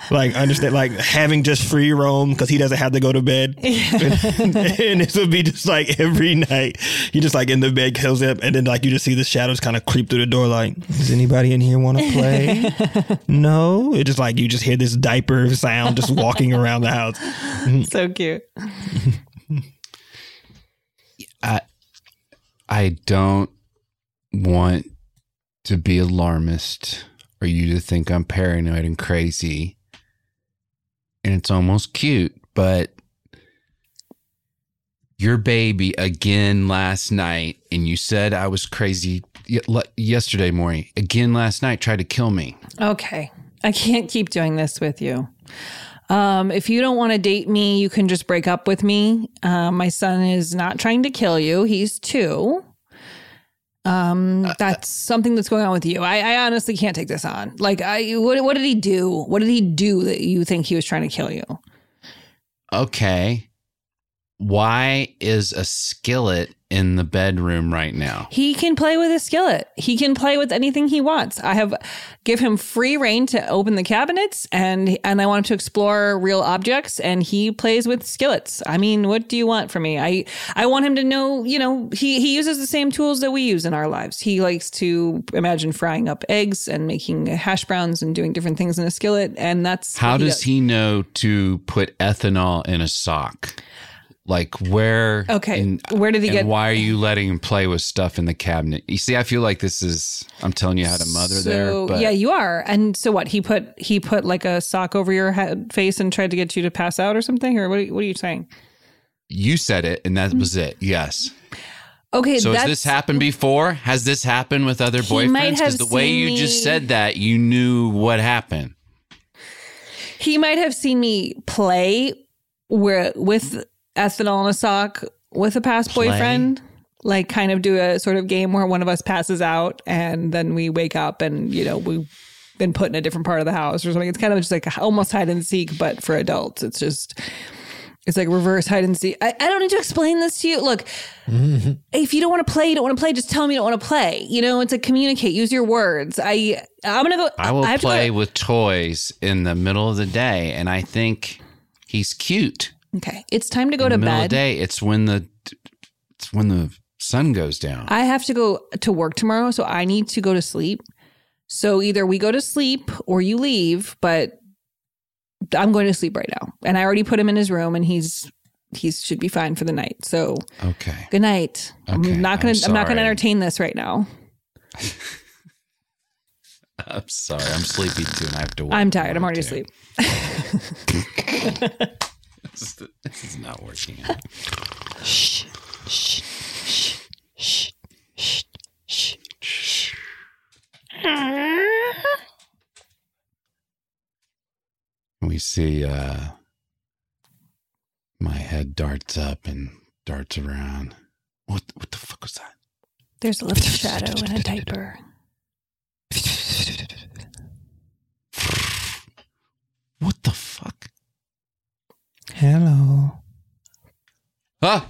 Like, understand, like having just free roam because he doesn't have to go to bed. and, and this would be just like every night. He just like in the bed, kills up, and then like you just see the shadows kind of creep through the door. Like, does anybody in here want to play? No. It just like you just hear this diaper sound just walking around the house. So cute. I I don't want to be alarmist or you to think I'm paranoid and crazy. And it's almost cute, but your baby again last night, and you said I was crazy yesterday morning, again last night tried to kill me. Okay. I can't keep doing this with you. Um, if you don't want to date me, you can just break up with me. Uh, my son is not trying to kill you. He's two. Um, that's something that's going on with you. I, I honestly can't take this on. Like, I, what, what did he do? What did he do that you think he was trying to kill you? Okay. Why is a skillet in the bedroom right now? He can play with a skillet. He can play with anything he wants. I have give him free reign to open the cabinets, and and I want him to explore real objects, and he plays with skillets. I mean, what do you want from me? I I want him to know, you know, he, he uses the same tools that we use in our lives. He likes to imagine frying up eggs and making hash browns and doing different things in a skillet, and that's how he does, does he know to put ethanol in a sock? Like where? Okay, and, where did he and get? Why are you letting him play with stuff in the cabinet? You see, I feel like this is. I'm telling you how to mother so, there. But yeah, you are. And so what? He put he put like a sock over your head, face and tried to get you to pass out or something. Or what? Are you, what are you saying? You said it, and that was it. Yes. Okay. So that's, has this happened before? Has this happened with other boyfriends? Because the way you me, just said that, you knew what happened. He might have seen me play where with ethanol in a sock with a past Play? boyfriend, like kind of do a sort of game where one of us passes out and then we wake up and, you know, we've been put in a different part of the house or something. It's kind of just like almost hide and seek, but for adults. It's just, it's like reverse hide and seek. I, I don't need to explain this to you. Look, mm-hmm. if you don't want to play, you don't want to play, just tell me you don't want to play. You know, it's like communicate, use your words. I, I'm going to go. I will I play go, with toys in the middle of the day, and I think he's cute. Okay, it's time to go in to the middle bed. Of the day, it's when the it's when the sun goes down. I have to go to work tomorrow, so I need to go to sleep. So either we go to sleep or you leave, but I'm going to sleep right now. And I already put him in his room, and he's he should be fine for the night. So okay, good night. Okay, I'm not gonna I'm, I'm not gonna entertain this right now. I'm sorry, I'm sleepy too, and I have to work. I'm tired. I'm already too. asleep. This is, this is not working out. Shh, shh, shh, shh, shh, shh, shh. We see uh, my head darts up and darts around. What what the fuck was that? There's a little shadow in a diaper. What the fuck? Hello. Ah!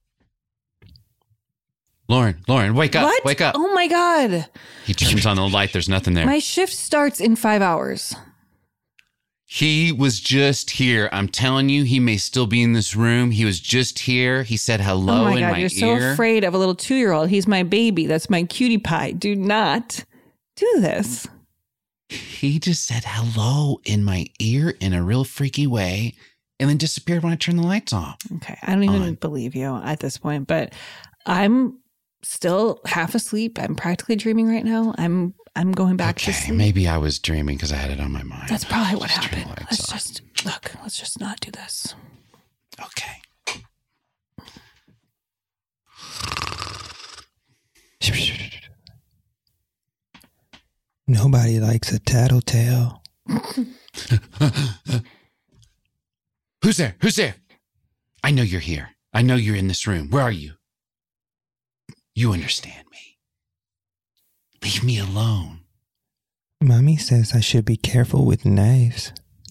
Lauren, Lauren, wake up, What? wake up. Oh my God. He turns on the light, there's nothing there. My shift starts in five hours. He was just here. I'm telling you, he may still be in this room. He was just here. He said hello Oh my in God, my you're so ear. afraid of a little two-year-old. He's my baby. That's my cutie pie. Do not do this. He just said hello in my ear in a real freaky way and then disappeared when I turned the lights off. Okay, I don't even On. believe you at this point, but I'm still half asleep. I'm practically dreaming right now. I'm I'm going back Okay, to sleep. maybe I was dreaming because I had it on my mind. That's probably what Just turn the happened. lights Let's off. just look. Let's just not do this. Okay. Nobody likes a tattletale. Who's there? Who's there? I know you're here. I know you're in this room. Where are you? You understand me. Leave me alone. Mommy says I should be careful with knives.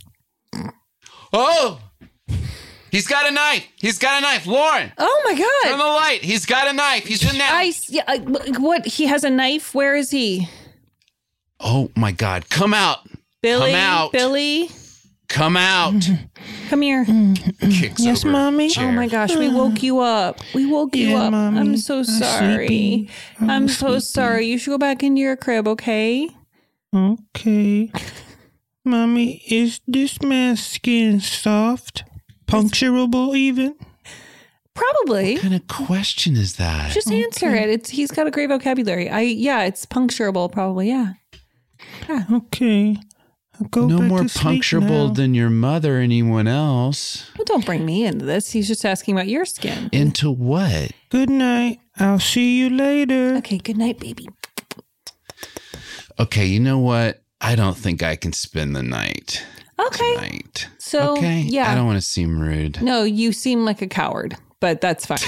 Oh! He's got a knife. He's got a knife. Lauren. Oh my God. Turn the light. He's got a knife. He's in there. I, yeah, I, what? He has a knife? Where is he? Oh my God. Come out. Billy? Come out. Billy? come out. Come here. Kicks Yes, over mommy? chair. Oh my gosh, we woke you up. We woke you Yeah, up. mommy. I'm so I'm sorry. sleepy. I'm I'm so sleepy. sorry. You should go back into your crib, okay? Okay. Mommy, is this man's skin soft? Puncturable even? Probably. What kind of question is that? Just answer it. It's he's got a great vocabulary. I yeah, it's puncturable probably, yeah. Okay. I'll go no back more to sleep puncturable now. than your mother or anyone else. Well, don't bring me into this. He's just asking about your skin. Into what? Good night. I'll see you later. Okay, good night, baby. Okay, you know what? I don't think I can spend the night Okay. tonight. So, okay? yeah. I don't want to seem rude. No, you seem like a coward, but that's fine.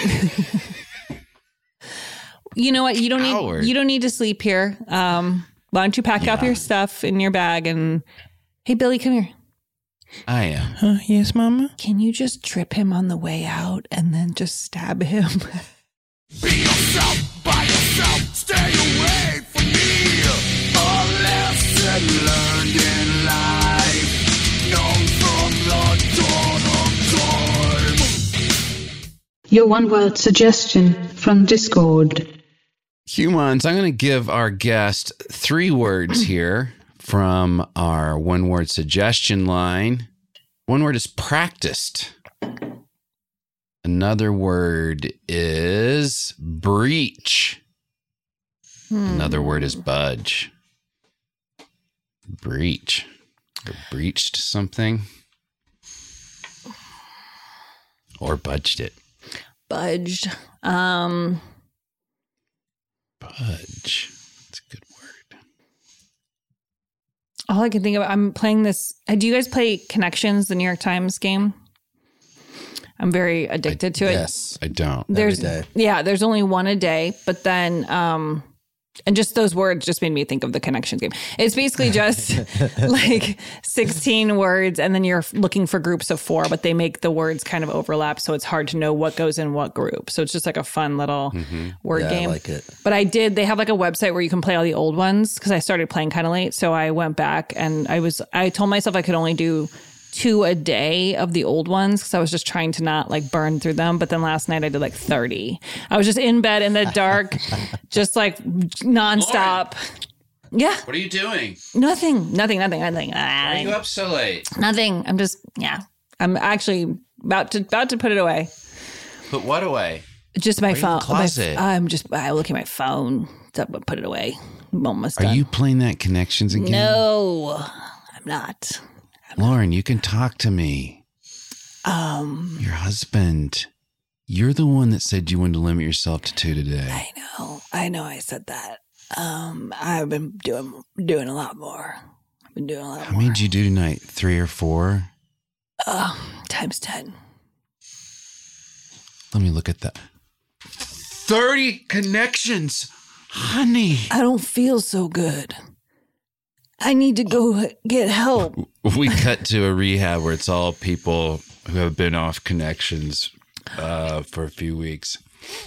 You know what? You don't Coward. need you don't need to sleep here. Um, why don't you pack up Yeah. your stuff in your bag and hey Billy, come here. I am. Huh, yes, Mama? Can you just trip him on the way out and then just stab him? Be yourself by yourself. Stay away from me. A lesson learned in life. Known from the dawn of time. Your one word suggestion from Discord. Humans, I'm going to give our guest three words here from our one word suggestion line. One word is practiced. Another word is breach. Another word is budge. Breach. Or breached something. Or budged it. Budged. Um Budge. That's a good word. all I can think of, I'm playing this. Do you guys play Connections, the New York Times game? I'm very addicted to it. Yes. I don't. There's day. yeah, there's only one a day, but then um and just those words just made me think of the Connections game. It's basically just like sixteen words and then you're looking for groups of four, but they make the words kind of overlap, so it's hard to know what goes in what group. So it's just like a fun little word Yeah, I game. like it. But I did, they have like a website where you can play all the old ones because I started playing kind of late. So I went back and I was, I told myself I could only do two a day of the old ones because I was just trying to not like burn through them. But then last night I did like thirty. I was just in bed in the dark, just like nonstop. Yeah, What are you doing? nothing, nothing, nothing, nothing. Why are you up so late? Nothing. I'm just, yeah. I'm actually about to about to put it away. Put what away? Just my Are you in the phone. My- closet? I'm just, I look at my phone. So I'm gonna put it away. I'm almost Are done. you playing that Connections again? No, I'm not. Lauren, you can talk to me. Um, Your husband. You're the one that said you wanted to limit yourself to two today. I know. I know. I said that. Um, I've been doing doing a lot more. I've been doing a lot How more. many did you do tonight? Three or four? Um, times ten. Let me look at that. thirty connections. Honey. I don't feel so good. I need to go get help. We cut to a rehab where it's all people who have been off Connections uh, for a few weeks.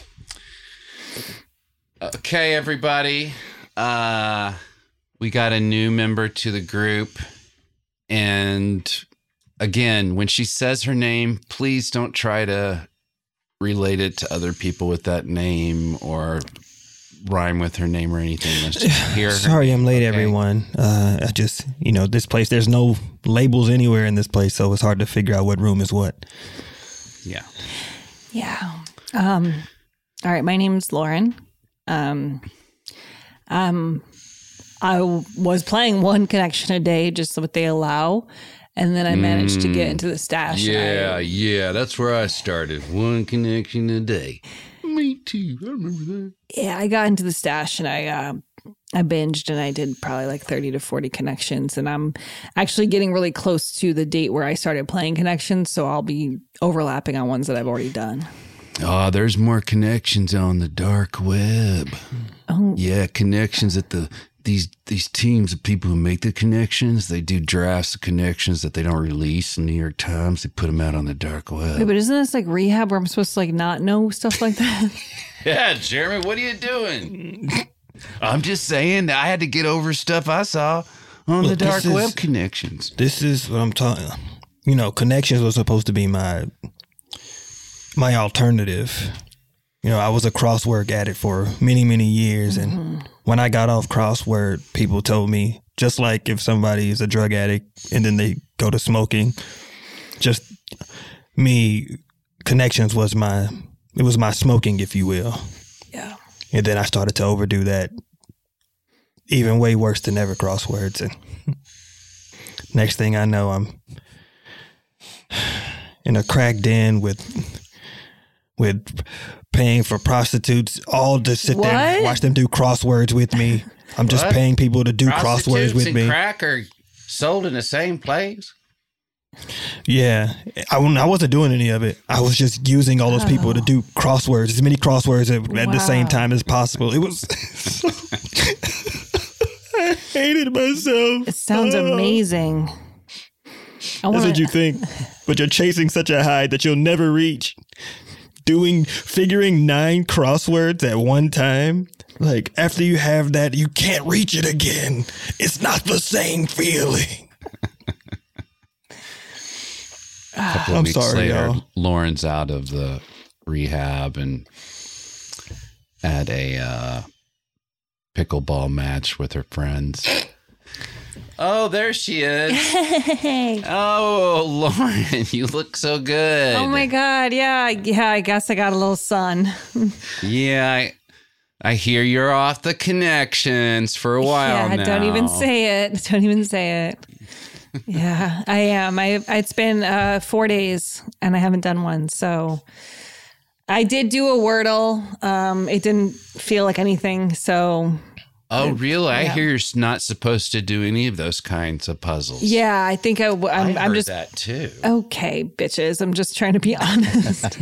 Okay, everybody. Uh, we got a new member to the group. And again, when she says her name, please don't try to relate it to other people with that name or rhyme with her name or anything. Let's just hear her. Sorry I'm late, Okay. everyone. Uh, I just, you know, this place, there's no labels anywhere in this place, so it's hard to figure out what room is what. Yeah. Yeah. Um, all right. My name's Lauren. Um, um, I w- was playing one connection a day, just what they allow. And then I managed to get into the stash. and Yeah, I- yeah, that's where I started. One connection a day. Me too. I remember that. yeah, I got into the stash and I, uh, I binged and I did probably like thirty to forty connections. And I'm actually getting really close to the date where I started playing connections. So I'll be overlapping on ones that I've already done. Oh, there's more connections on the dark web. Oh, Yeah, connections at the these these teams of people who make the connections. They do drafts of connections that they don't release in the New York Times. They put them out on the dark wait, web. but isn't this like rehab where I'm supposed to like not know stuff like that? Yeah, Jeremy, what are you doing? I'm just saying that I had to get over stuff I saw on Look, the dark this is- web connections. This is what I'm talking. You know, connections was supposed to be my my alternative. You know, I was a crossword addict for many, many years, Mm-hmm. and when I got off crossword, people told me, just like if somebody is a drug addict and then they go to smoking, just me, connections was my, it was my smoking, if you will. Yeah. And then I started to overdo that, even way worse than ever crosswords. And next thing I know, I'm in a crack den with with paying for prostitutes all to sit there and What? watch them do crosswords with me. I'm just What? paying people to do crosswords Prostitutes with and me. crack are sold in the same place? Yeah, I, wouldn't- I wasn't doing any of it. I was just using all those people to do crosswords, as many crosswords at, at the same Wow. time as possible. It was. I hated myself. It sounds Oh. amazing. I That's wanna, what you think, but you're chasing such a high that you'll never reach. Doing, figuring nine crosswords at one time. Like, after you have that, you can't reach it again. It's not the same feeling. A couple of I'm weeks sorry, later, y'all. Lauren's out of the rehab and at a uh, pickleball match with her friends. Oh, there she is. Oh, Lauren, you look so good. Oh my God. Yeah. Yeah. I guess I got a little sun. Yeah, I, I hear you're off the connections for a while yeah. now. Don't even say it. Don't even say it. Yeah, I am. I, it's been uh, four days and I haven't done one. So I did do a Wordle. Um, it didn't feel like anything. So Oh, really? I Yeah. hear you're not supposed to do any of those kinds of puzzles. yeah, I think I, I'm, I I'm heard just that too. okay, bitches. I'm just trying to be honest.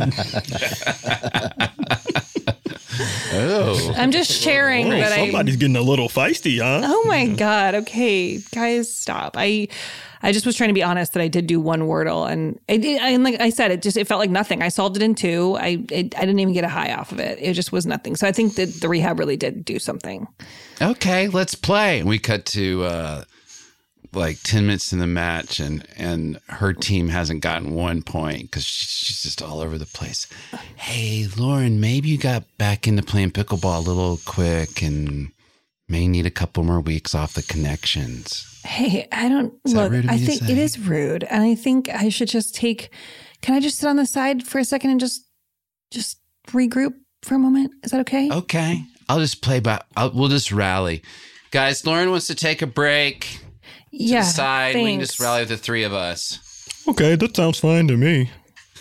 Oh, I'm just sharing Oh, that I. somebody's getting a little feisty, huh? Oh my God. Okay, guys, stop. I I just was trying to be honest that I did do one Wordle and it, it, and like I said, it just, it felt like nothing. I solved it in two. I, it, I didn't even get a high off of it. It just was nothing. So I think that the rehab really did do something. okay, let's play. We cut to uh, like ten minutes in the match, and and her team hasn't gotten one point because she's just all over the place. Hey, Lauren, maybe you got back into playing pickleball a little quick and may need a couple more weeks off the connections. Hey, I don't Is that look, rude of I me to think say? it is rude. And I think I should just take, can I just sit on the side for a second and just, just regroup for a moment? Is that okay? Okay, I'll just play by. I'll, we'll just rally, guys. Lauren wants to take a break. To yeah. the side, we can thanks. just rally the three of us. Okay, that sounds fine to me.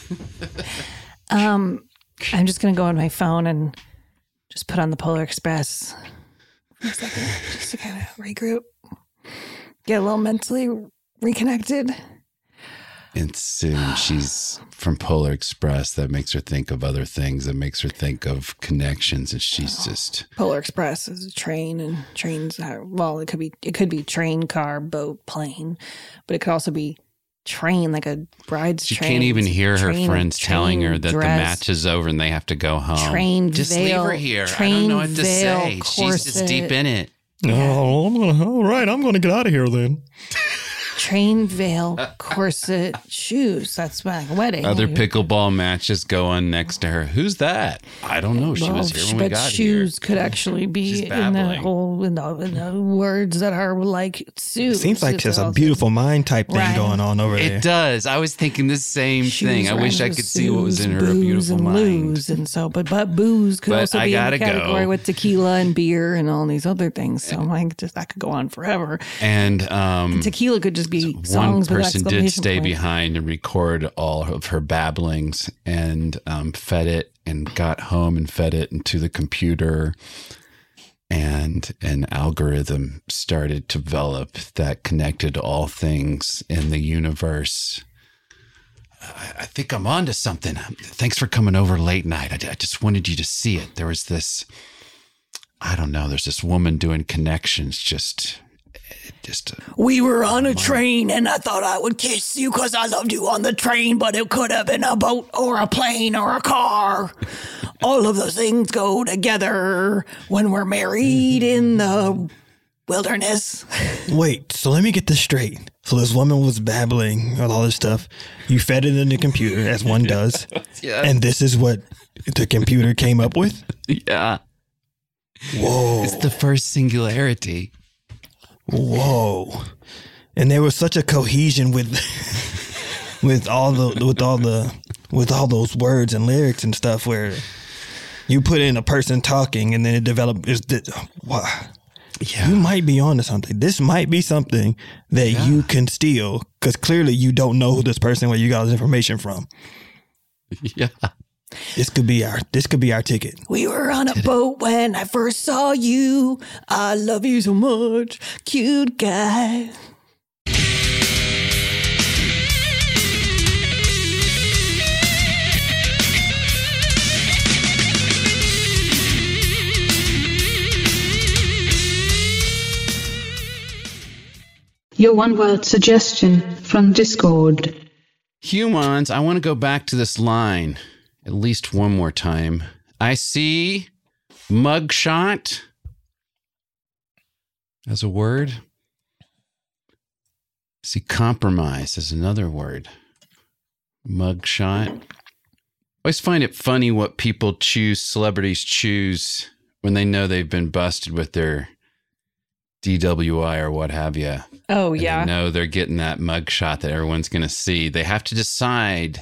Um, I'm just going to go on my phone and just put on the Polar Express for a second, just to kind of regroup, get a little mentally reconnected. And soon she's from Polar Express. That makes her think of other things. That makes her think of connections. And she's just, Polar Express is a train, and trains are, well, it could be it could be train, car, boat, plane, but it could also be train, like a bride's she train. can't even hear her train- friends telling her train that the dress, match is over and they have to go home. Train just veil, leave her here. I train don't know what to veil, say. She's just deep corset. in it. Oh, I'm gonna, all right, I'm going to get out of here then. Train, veil, corset, shoes. That's my wedding. Other pickleball matches go on next to her. Who's that? I don't know. She Well, was here when but we got shoes here. could actually be She's in the babbling. whole in the, in the words that are like suits. It seems like It's there's a also- beautiful mind type thing Right. going on over there. It does. I was thinking the same thing. Shoes I wish I rhymes could with see what was in her booze, beautiful and mind. lose, and so, but but booze could But also I be in the gotta category go. with tequila and beer and all these other things. So I'm like, just that could go on forever. And um, Tequila could just be one songs with person did exclamation stay points. behind and record all of her babblings and um, fed it and got home and fed it into the computer. And an algorithm started to develop that connected all things in the universe. I, I think I'm onto something. Thanks for coming over late night. I, I just wanted you to see it. There was this, I don't know, there's this woman doing connections just... Just a, We were on a train and I thought I would kiss you because I loved you on the train, but it could have been a boat or a plane or a car. All of those things go together when we're married in the wilderness. Wait, so let me get this straight. So this woman was babbling and all this stuff. You fed it in the computer, as one does. Yes. And this is what the computer came up with? Yeah. Whoa. It's the first singularity. Whoa. And there was such a cohesion with with all the with all the with all those words and lyrics and stuff where you put in a person talking and then it developed is wow. Yeah. You might be onto something. This might be something that yeah. you can steal because clearly you don't know who this person where you got this information from. Yeah. This could be our this could be our ticket. We were on a Did boat it? when I first saw you. I love you so much, cute guy. Your one-word suggestion from Discord. Humans, I want to go back to this line at least one more time. I see mugshot as a word. I see compromise as another word. Mugshot. I always find it funny what people choose, celebrities choose when they know they've been busted with their D W I or what have you. Oh, yeah. They know they're getting that mugshot that everyone's going to see. They have to decide,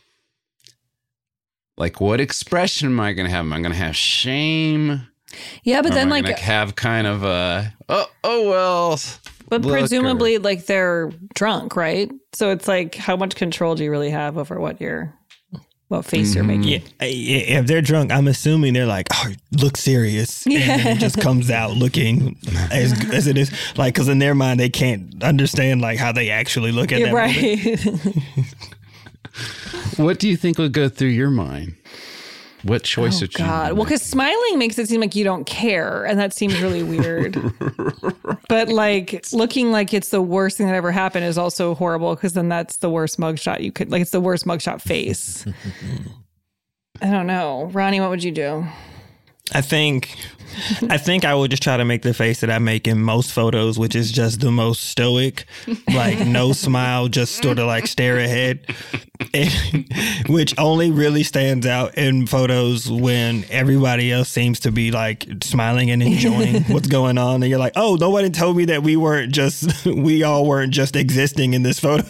like, what expression am I going to have? Am I going to have shame? Yeah, but or then, am I like, gonna have kind of a, oh, oh well. But look, presumably, or, like, they're drunk, right? So it's like, how much control do you really have over what you're, what face mm-hmm. you're making? Yeah, if they're drunk, I'm assuming they're like, oh, look serious. Yeah. And then it just comes out looking as as it is. Like, because in their mind, they can't understand, like, how they actually look at yeah, that right. What do you think would go through your mind? What choice oh, would you God. Well, because smiling makes it seem like you don't care, and that seems really weird. But, like, looking like it's the worst thing that ever happened is also horrible, because then that's the worst mugshot you could, like, it's the worst mugshot face. I don't know. Ronnie, what would you do? I think I think I would just try to make the face that I make in most photos, which is just the most stoic, like no smile, just sort of like stare ahead, and, which only really stands out in photos when everybody else seems to be like smiling and enjoying what's going on. And you're like, oh, nobody told me that we weren't just, we all weren't just existing in this photo.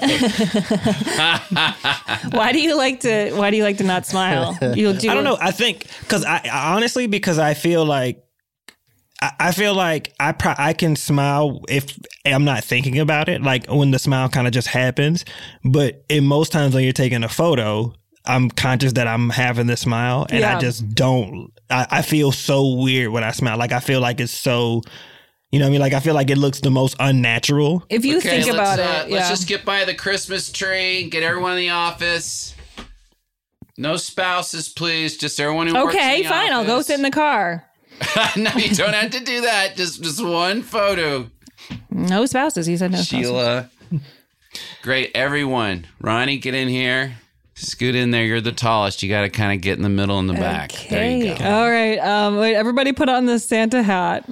Why do you like to, why do you like to not smile? You'll do I don't know. I think, because I honestly, because Because I feel like I feel like I pro- I can smile if I'm not thinking about it, like when the smile kind of just happens. But in most times when you're taking a photo, I'm conscious that I'm having the smile, and yeah. I just don't. I, I feel so weird when I smile. Like I feel like it's so. You know what I mean? Like, I feel like it looks the most unnatural. If you okay, think about uh, it, yeah. Let's just get by the Christmas tree, get everyone in the office. No spouses, please. Just everyone who works in the Okay, fine. office. I'll go sit in the car. No, you don't have to do that. Just just one photo. No spouses. He said no Sheila. spouses. Great. Everyone. Ronnie, get in here. Scoot in there. You're the tallest. You got to kind of get in the middle and the back. Okay. There you go. All right. Um, wait, everybody put on the Santa hat.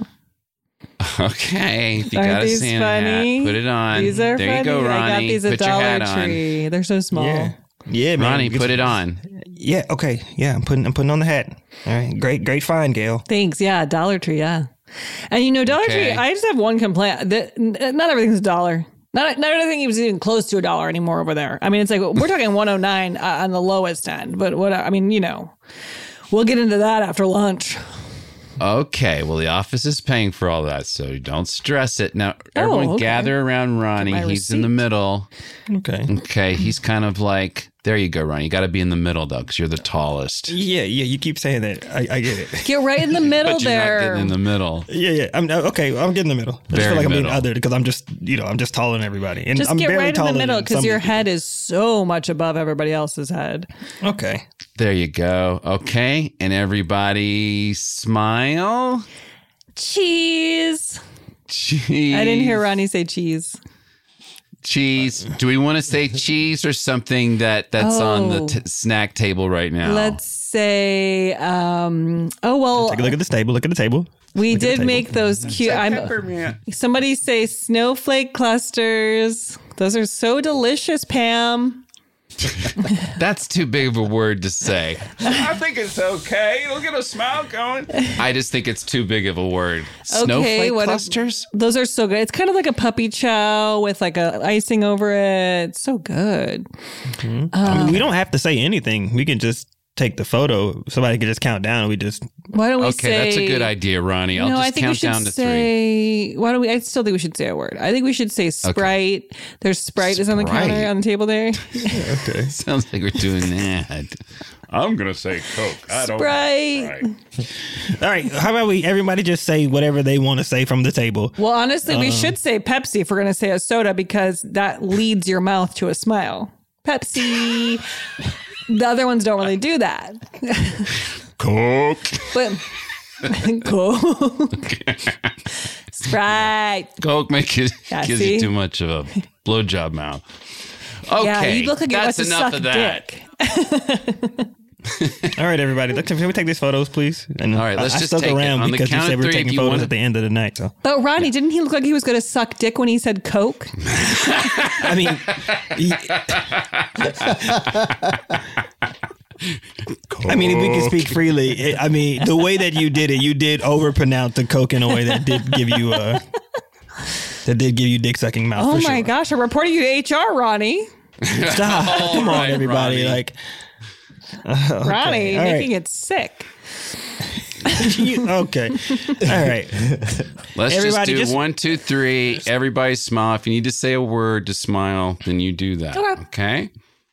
Okay. If you Aren't got a these Santa funny? hat, put it on. These are there funny. you go, Ronnie. I got these at put your hat Dollar on. Tree. They're so small. Yeah. Yeah, man. Ronnie, put it on. Yeah, okay. Yeah, I'm putting I'm putting on the hat. All right. Great, great find, Gail. Thanks. Yeah, Dollar Tree, yeah. And you know, Dollar Okay. Tree, I just have one complaint. That not everything's a dollar. Not, not everything is even close to a dollar anymore over there. I mean, it's like, we're talking one oh nine uh, on the lowest end. But what, I mean, you know, we'll get into that after lunch. Okay, well, the office is paying for all that, so don't stress it. Now, Oh, everyone okay. gather around Ronnie. Get my He's in the receipt. middle. Okay. Okay, he's kind of like, there you go, Ronnie. You got to be in the middle, though, because you're the tallest. Yeah, yeah, you keep saying that. I, I get it. Get right in the middle But you're not there. getting in the middle. Yeah, yeah. I'm okay. I'm getting in the middle. I just Very feel like I'm being middle. othered because I'm just, you know, I'm just taller than everybody, and Just I'm get barely right in taller the middle than because some your people. head is so much above everybody else's head. Okay. There you go. Okay, and everybody smile. Cheese. Cheese. I didn't hear Ronnie say cheese. Cheese. Do we want to say cheese or something that, that's on the Oh. t- snack table right now? Let's say, um, oh, well, Take a look at this table. Look at the table. We Look at the did table. make those cute. I'm, somebody say snowflake clusters. Those are so delicious, Pam. That's too big of a word to say. I think it's okay. Look at a smile going. I just think it's too big of a word. Snowflake what a- clusters? those are so good. It's kind of like a puppy chow with like a icing over it. It's so good. Mm-hmm. I mean, we don't have to say anything. We can just take the photo. Somebody can just count down. And we just. Why don't we okay, say? that's a good idea, Ronnie. I'll no, just I think count we should down to three. say. Why don't we? I still think we should say a word. I think we should say Sprite. Okay. There's Sprite, is on the Sprite. counter on the table there. Okay. Sounds like we're doing that. I'm gonna say Coke. I don't Sprite. Sprite. All right. How about we? Everybody just say whatever they want to say from the table. Well, honestly, we Um, should say Pepsi if we're going to say a soda because that leads your mouth to a smile. Pepsi. The other ones don't really do that. Coke. But Coke. Sprite. Coke makes you, Yeah, gives see? you too much of a blowjob mouth. Okay, Yeah, you look like you're about that's to enough suck of that. All right, everybody. Look, can we take these photos, please? And All right, let's I, I just stuck take it. around On the because you count said of we were three, if taking you photos wanna- at the end of the night. So But Ronnie, didn't he look like he was going to suck dick when he said Coke? I mean, he- I mean, if we can speak freely, it, I mean, the way that you did it, you did overpronounce the Coke in a way that did give you a that did give you dick sucking mouth. Oh for my sure. gosh, I'm reporting you to H R, Ronnie. Stop! Come right, on, everybody! Ronnie. Like, uh, okay. Ronnie, all right. making it sick. You- okay, all right. Let's Everybody just do just- one, two, three. Everybody smile. If you need to say a word to smile, then you do that. Okay. Okay.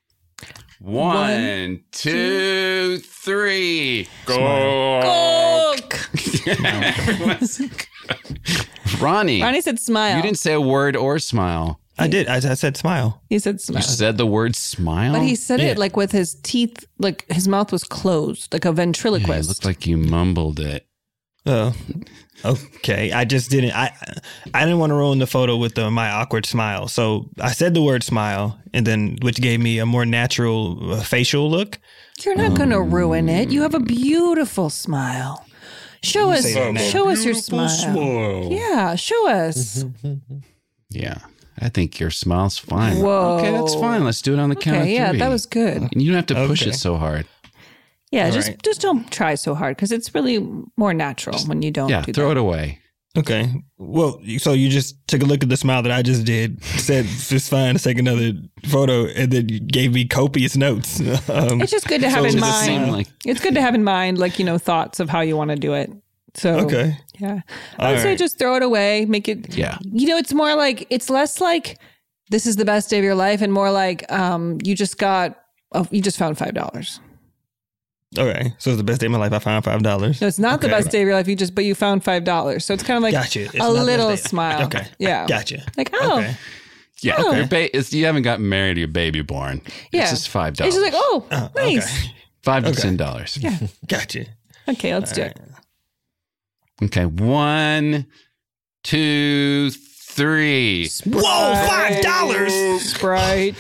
One, two, three. Go. Coke. Everyone's- Ronnie, Ronnie said smile. you didn't say a word or smile. I did. I, I said smile. He said smile. You said the word smile. But he said Yeah. it like with his teeth, like his mouth was closed, like a Yeah, it ventriloquist. looked like you mumbled it. Oh, okay. I just didn't. I I didn't want to ruin the photo with the, my awkward smile, so I said the word smile, and then which gave me a more natural uh, facial look. You're not going to ruin it. You have a beautiful smile. Show us, say that now. show us your smile. Yeah, show us. Yeah, I think your smile's fine. Whoa. Okay, that's fine. Let's do it on the count of Okay, three. yeah, that was good. And you don't have to push Okay. it so hard. Yeah, All just right. just don't try so hard because it's really more natural when you don't Yeah, do throw that. it away. Okay. Well, so you just took a look at the smile that I just did, said it's fine to take another photo, and then you gave me copious notes. Um, It's just good to have So in does it mind. seem like- It's good to have in mind, like, you know, thoughts of how you want to do it. So, okay. yeah. I All would say right. just throw it away, make it, Yeah. you know, it's more like, it's less like this is the best day of your life and more like um, you just got, oh, you just found five dollars. Okay. So it's the best day of my life. I found five dollars. No, it's not the Okay. best day of your life. You just, but you found five dollars. So it's kind of like Gotcha. It's a not the best little day. smile. Okay. Yeah. Gotcha. Like, oh, Okay. Yeah, Oh. your ba- it's, you haven't gotten married or your baby born. yeah. It's just five dollars. It's just like, oh, Oh, nice. okay. Five to Okay. ten dollars. Yeah. Gotcha. Okay, let's do it. Okay, one, two, three. Whoa, five dollars. Sprite.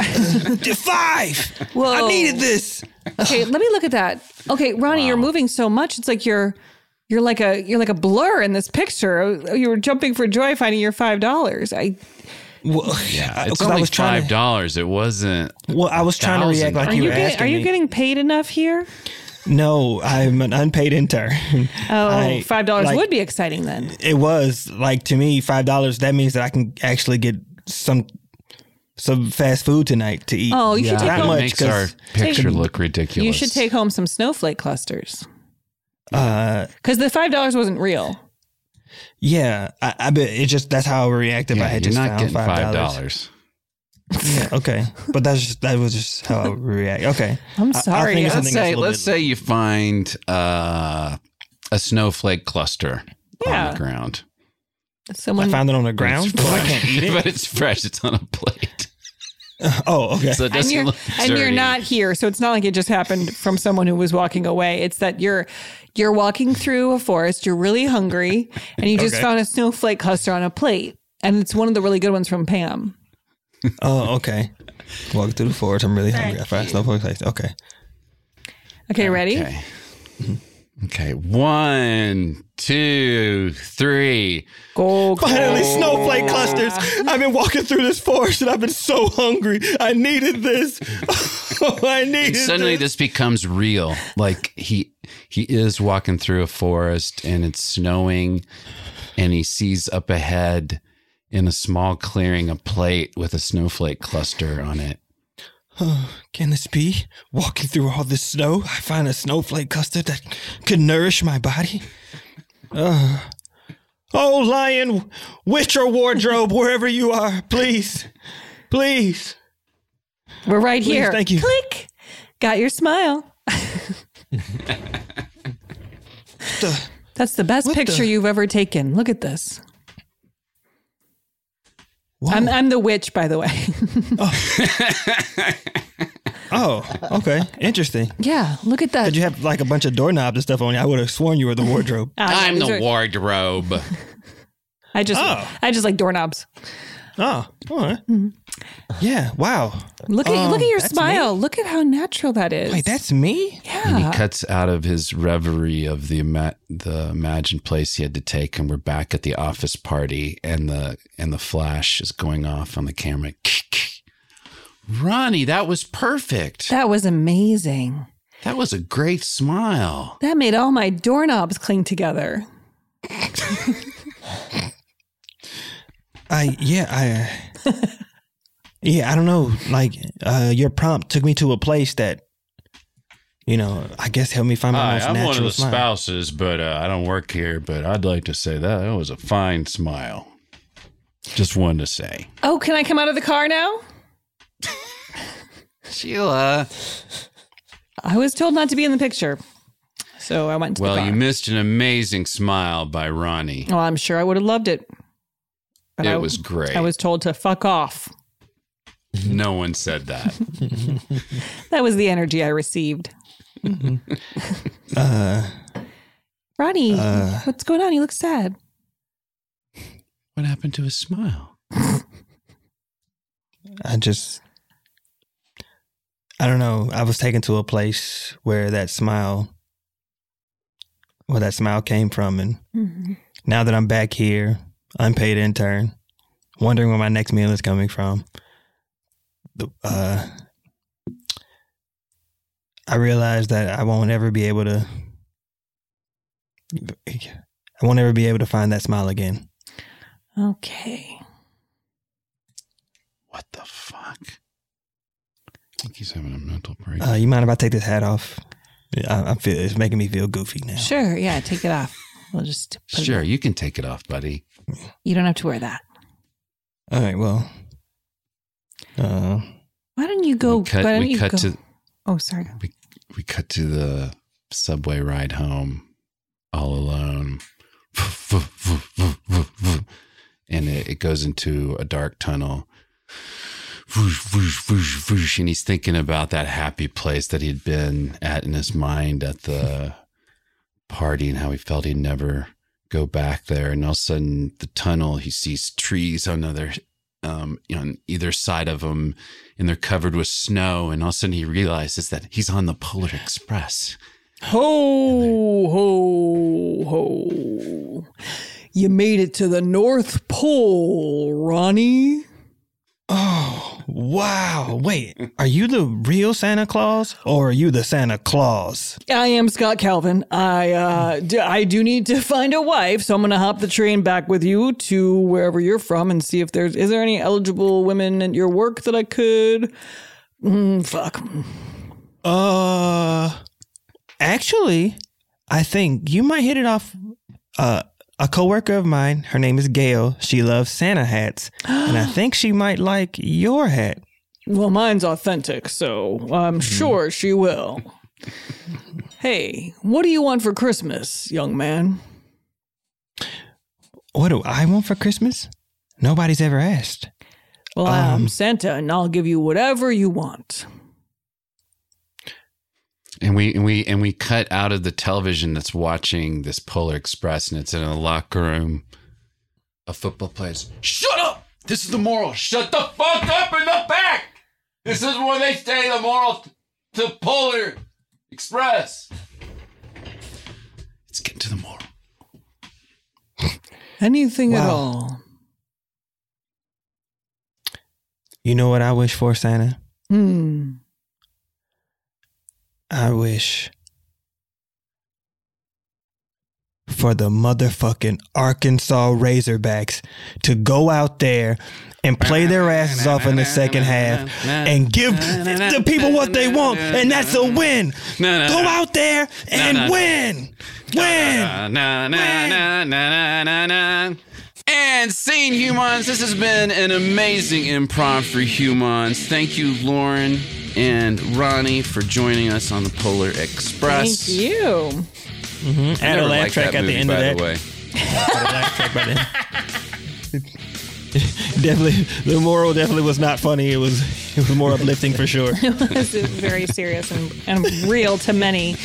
Five. Whoa. I needed this. Okay, let me look at that. Okay, Ronnie, you're moving so much. It's like you're you're like a you're like a blur in this picture. You were jumping for joy finding your five dollars. I Well, Yeah, it's 'cause I only was trying five to- dollars. It wasn't. Well, I was trying to react like are you you were getting, asking are you me. getting paid enough here? No, I'm an unpaid intern. Oh, I- five dollars like, would be exciting then. It was like to me five dollars. That means that I can actually get some some fast food tonight to eat. Oh, you should take Not home. much, Makes our 'cause- picture look ridiculous. You should take home some snowflake clusters Uh, because the five dollars wasn't real. yeah, I, I bet it just that's how I reacted. if I Yeah, had you're just not found getting five five dollars. dollars. Yeah, okay, but that's just that was just how I would react. Okay, I'm I- I sorry. think it's Let's something that's say a little let's bit- say you find uh, a snowflake cluster Yeah. on the ground. I Someone found it on the ground. It's so I fresh, can't eat it. but it's fresh. It's on a plate, Oh, okay. so it and doesn't you're look and you're dirty. not here, so it's not like it just happened from someone who was walking away. It's that you're you're walking through a forest, you're really hungry, and you just Okay. found a snowflake cluster on a plate, and it's one of the really good ones from Pam. Oh, okay. Walking through the forest. I'm really hungry. I found snowflake place. Okay. Okay, ready? Okay. Okay, one, two, three. Go, go. Finally, snowflake clusters. I've been walking through this forest and I've been so hungry. I needed this. Oh, I needed And suddenly this. this becomes real. Like he he is walking through a forest and it's snowing and he sees up ahead in a small clearing a plate with a snowflake cluster on it. Oh, can this be? Walking through all this snow, I find a snowflake cluster that could nourish my body. Uh, oh, lion, witch or wardrobe, wherever you are, please, please. We're right Please, here. thank you. Click. Got your smile. The- That's the best What picture the- you've ever taken. Look at this. Whoa. I'm I'm the witch, by the way. Oh, okay, interesting. Yeah, look at that. Did you have like a bunch of doorknobs and stuff on you? I would have sworn you were the wardrobe. Ah, I'm these the are- wardrobe. I just Oh. I just like doorknobs. Oh, all right. Yeah, wow. Look at Um, look at your that's smile. Look at how natural that is. Wait, that's me? And he yeah. cuts out of his reverie of the ima- the imagined place he had to take, and we're back at the office party, and the and the flash is going off on the camera. Ronnie, that was perfect. That was amazing. That was a great smile. That made all my doorknobs cling together. I yeah, I yeah, I don't know. Like uh your prompt took me to a place that, you know, I guess helped me find my Hi, most I'm natural one of the smile. spouses, but uh, I don't work here. But I'd like to say that that was a fine smile. Just wanted to say, Oh, can I come out of the car now? Sheila. I was told not to be in the picture. So I went to Well, the car. you missed an amazing smile by Ronnie. Well, I'm sure I would have loved it. But It I, was great. I was told to fuck off. No one said that. That was the energy I received. Uh Ronnie, Uh. what's going on? You look sad. What happened to his smile? I just I don't know. I was taken to a place where that smile where that smile came from, and Mm-hmm. now that I'm back here, unpaid intern, wondering where my next meal is coming from. The- Uh, I realized that I won't ever be able to. I won't ever be able to find that smile again. Okay. What the fuck? I think he's having a mental break. Uh, you mind if I take this hat off? I, I feel it's making me feel goofy now. Sure. Yeah. Take it off. We'll just put it Sure, on. you can take it off, buddy. You don't have to wear that. All right. Well. Uh, Why don't you go? we cut, why don't we you cut go? to Oh, sorry. we, we cut to the subway ride home, all alone, and it, it goes into a dark tunnel. Whoosh, whoosh, whoosh, whoosh, and he's thinking about that happy place that he'd been at in his mind at the party and how he felt he'd never go back there. And all of a sudden, the tunnel, he sees trees on other, um, you know, on either side of him, and they're covered with snow. And all of a sudden, he realizes that he's on the Polar Express. Ho, ho, ho. You made it to the North Pole, Ronnie. oh, wow. Wait, are you the real Santa Claus or are you the Santa Claus? I am Scott Calvin. I uh, d- I do need to find a wife, so I'm going to hop the train back with you to wherever you're from and see if there's is there any eligible women at your work that I could. Mm, fuck. Uh, actually, I think you might hit it off. Uh, a coworker of mine, her name is Gail. She loves Santa hats, and I think she might like your hat. Well, mine's authentic, so I'm sure she will. Hey, what do you want for Christmas, young man? What do I want for Christmas? Nobody's ever asked. Well, I'm Um, Santa, and I'll give you whatever you want. And we and we and we cut out of the television that's watching this Polar Express, and it's in a locker room. A football player's, shut up! This is the moral. Shut the fuck up in the back! This is where they say the moral to Polar Express. Anything at Wow. all. You know what I wish for, Santa? Hmm. I wish for the motherfucking Arkansas Razorbacks to go out there and play their asses off in the second half and give the people what they want, and that's a win. Go out there and win. Win. Na, na, na, na, na, na, na. And Scene Humans, this has been an amazing improv for humans. Thank you, Lauren and Ronnie, for joining us on the Polar Express. Thank you. Mm-hmm. Add a laugh track at the end of that. Way. Add a laugh track by the end. Definitely, the moral definitely was not funny. It was, it was more uplifting for sure. It was very serious and, and real to many.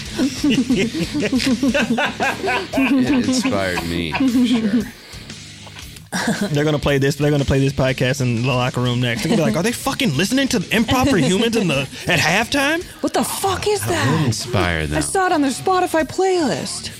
It inspired me, for sure. They're gonna play this. They're gonna play this podcast in the locker room next. They're gonna be like, "Are they fucking listening to Improv for Humans in the at halftime?" What the fuck is That would that? inspire them. I saw it on their Spotify playlist.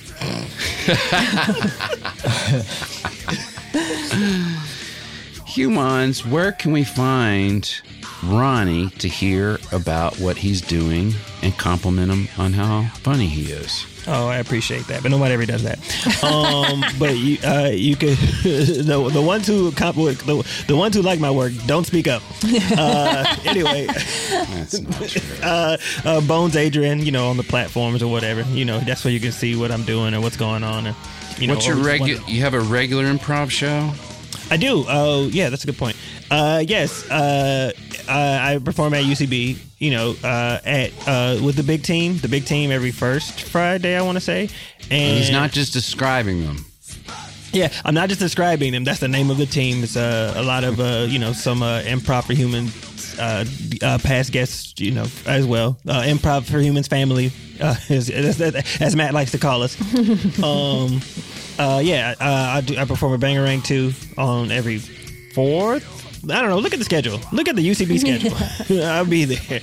Humans, where can we find Ronnie to hear about what he's doing and compliment him on how funny he is? Oh, I appreciate that, but nobody ever does that. Um, but you, uh, you could the the ones who compliment the, the ones who like my work don't speak up. Uh, anyway, That's not true. uh, uh, Bones Adrian, you know, on the platforms or whatever, you know, that's where you can see what I'm doing or what's going on. Or, you know, What's your or regular? You have a regular improv show? I do. Oh, yeah, that's a good point. Uh, yes, uh, uh, I perform at U C B. You know, uh, at uh, with the big team, the big team every first Friday, I want to say. And He's not just describing them. Yeah, I'm not just describing them. That's the name of the team. It's uh, a lot of uh, you know, some uh, Improv for Humans uh, uh, past guests, you know, as well. Uh, Improv for Humans family, uh, as, as, as Matt likes to call us. um, uh, yeah, uh, I do. I perform at Bangarang too on every fourth. I don't know. Look at the schedule. Look at the U C B schedule. I'll be there.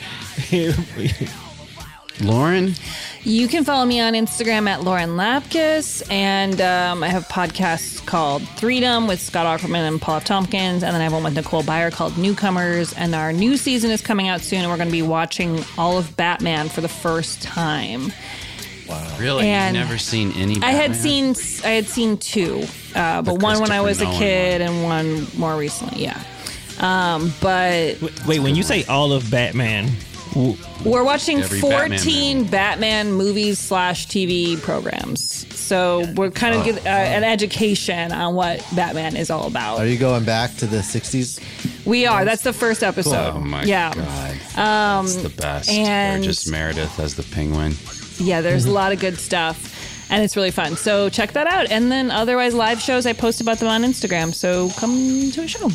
Lauren? You can follow me on Instagram at Lauren Lapkus, and um, I have podcasts called Freedom with Scott Aukerman and Paul F. Tompkins, and then I have one with Nicole Byer called Newcomers, and our new season is coming out soon, and we're going to be watching all of Batman for the first time. Wow. Really? And You've never seen any I had Batman? seen I had seen two, uh, but The one when I was a Christopher kid and one more recently, yeah. Um, but Wait, when you say all of Batman, w- we're watching Every Batman fourteen Batman, movies slash T V programs. So we're kind of Oh. give, uh, an education on what Batman is all about. Are you going back to the sixties? We are. That's the first episode. Oh my yeah. god. Um, It's the best. and- Burgess Meredith as the Penguin. Yeah, there's a lot of good stuff, and it's really fun. So check that out. And then otherwise, live shows, I post about them on Instagram. So come to a show.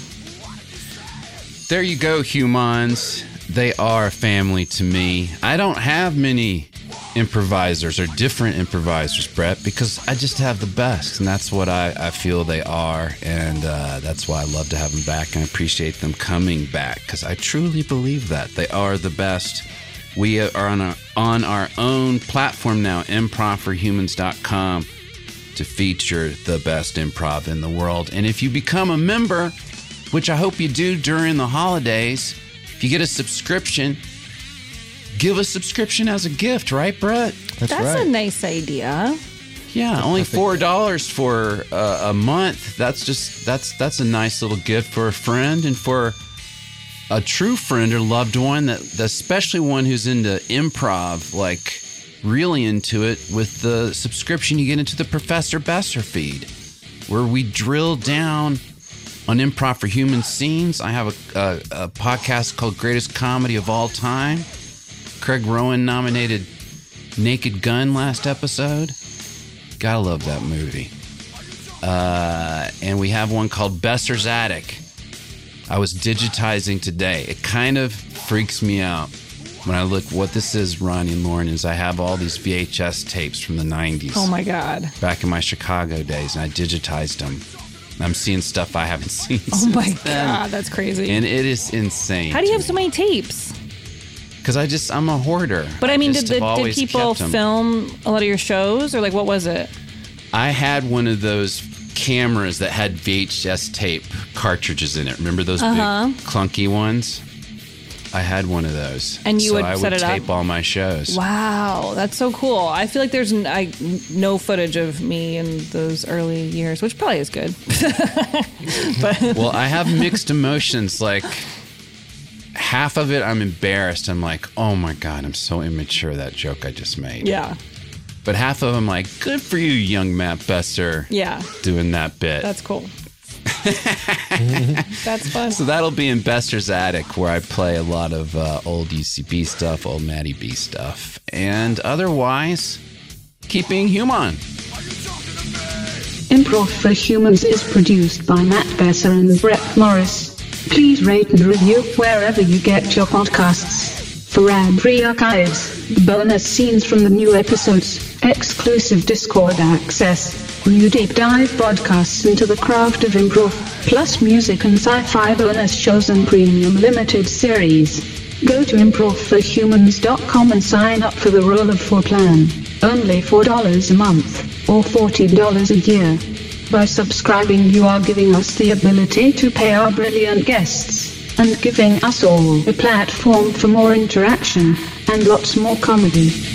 There you go, humans. They are family to me. I don't have many improvisers or different improvisers, Brett, because I just have the best, and that's what I, I feel they are, and uh, that's why I love to have them back and appreciate them coming back, because I truly believe that. They are the best. We are on our, on our own platform now, improv for humans dot com, to feature the best improv in the world. And if you become a member, which I hope you do during the holidays, if you get a subscription, give a subscription as a gift, right, Brett? That's, That's right. a nice idea. Yeah, only four dollars for uh, a month. That's just that's that's a nice little gift for a friend and for a true friend or loved one, that especially one who's into improv, like really into it. With the subscription, you get into the Professor Besser feed, where we drill down on Improv for Human scenes. I have a, a, a podcast called Greatest Comedy of All Time. Craig Rowan nominated Naked Gun last episode. Gotta love that movie. Uh, and we have one called Besser's Attic. I was digitizing today. It kind of freaks me out when I look what this is, Ronnie and Lauren, is I have all these V H S tapes from the nineties. Oh my God. Back in my Chicago days, and I digitized them. I'm seeing stuff I haven't seen Oh since my then. God, that's crazy. And it is insane. How do you have so many tapes? Because I just, I'm a hoarder. But I mean, just did, the, have did always people kept 'em. film a lot of your shows, or like what was it? I had one of those cameras that had V H S tape cartridges in it. Remember those Uh-huh. big clunky ones? I had one of those. And you so would I set would it up? tape all my shows. Wow, that's so cool. I feel like there's n- I, no footage of me in those early years, which probably is good. but Well, I have mixed emotions. Like, half of it, I'm embarrassed. I'm like, oh my God, I'm so immature, that joke I just made. yeah, But half of them, like, good for you, young Matt Besser, yeah, doing that bit. that's cool. That's fun. So that'll be in Besser's Attic, where I play a lot of uh, old U C B stuff, old Matty B stuff. And otherwise, keep being human. Improv for Humans is produced by Matt Besser and Brett Morris. Please rate and review wherever you get your podcasts. For ad-free archives, bonus scenes from the new episodes, exclusive Discord access, new deep dive podcasts into the craft of improv, plus music and sci-fi bonus shows and premium limited series. Go to improv for humans dot com and sign up for the Roll of Four plan. Only four dollars a month, or forty dollars a year. By subscribing, you are giving us the ability to pay our brilliant guests, and giving us all a platform for more interaction, and lots more comedy.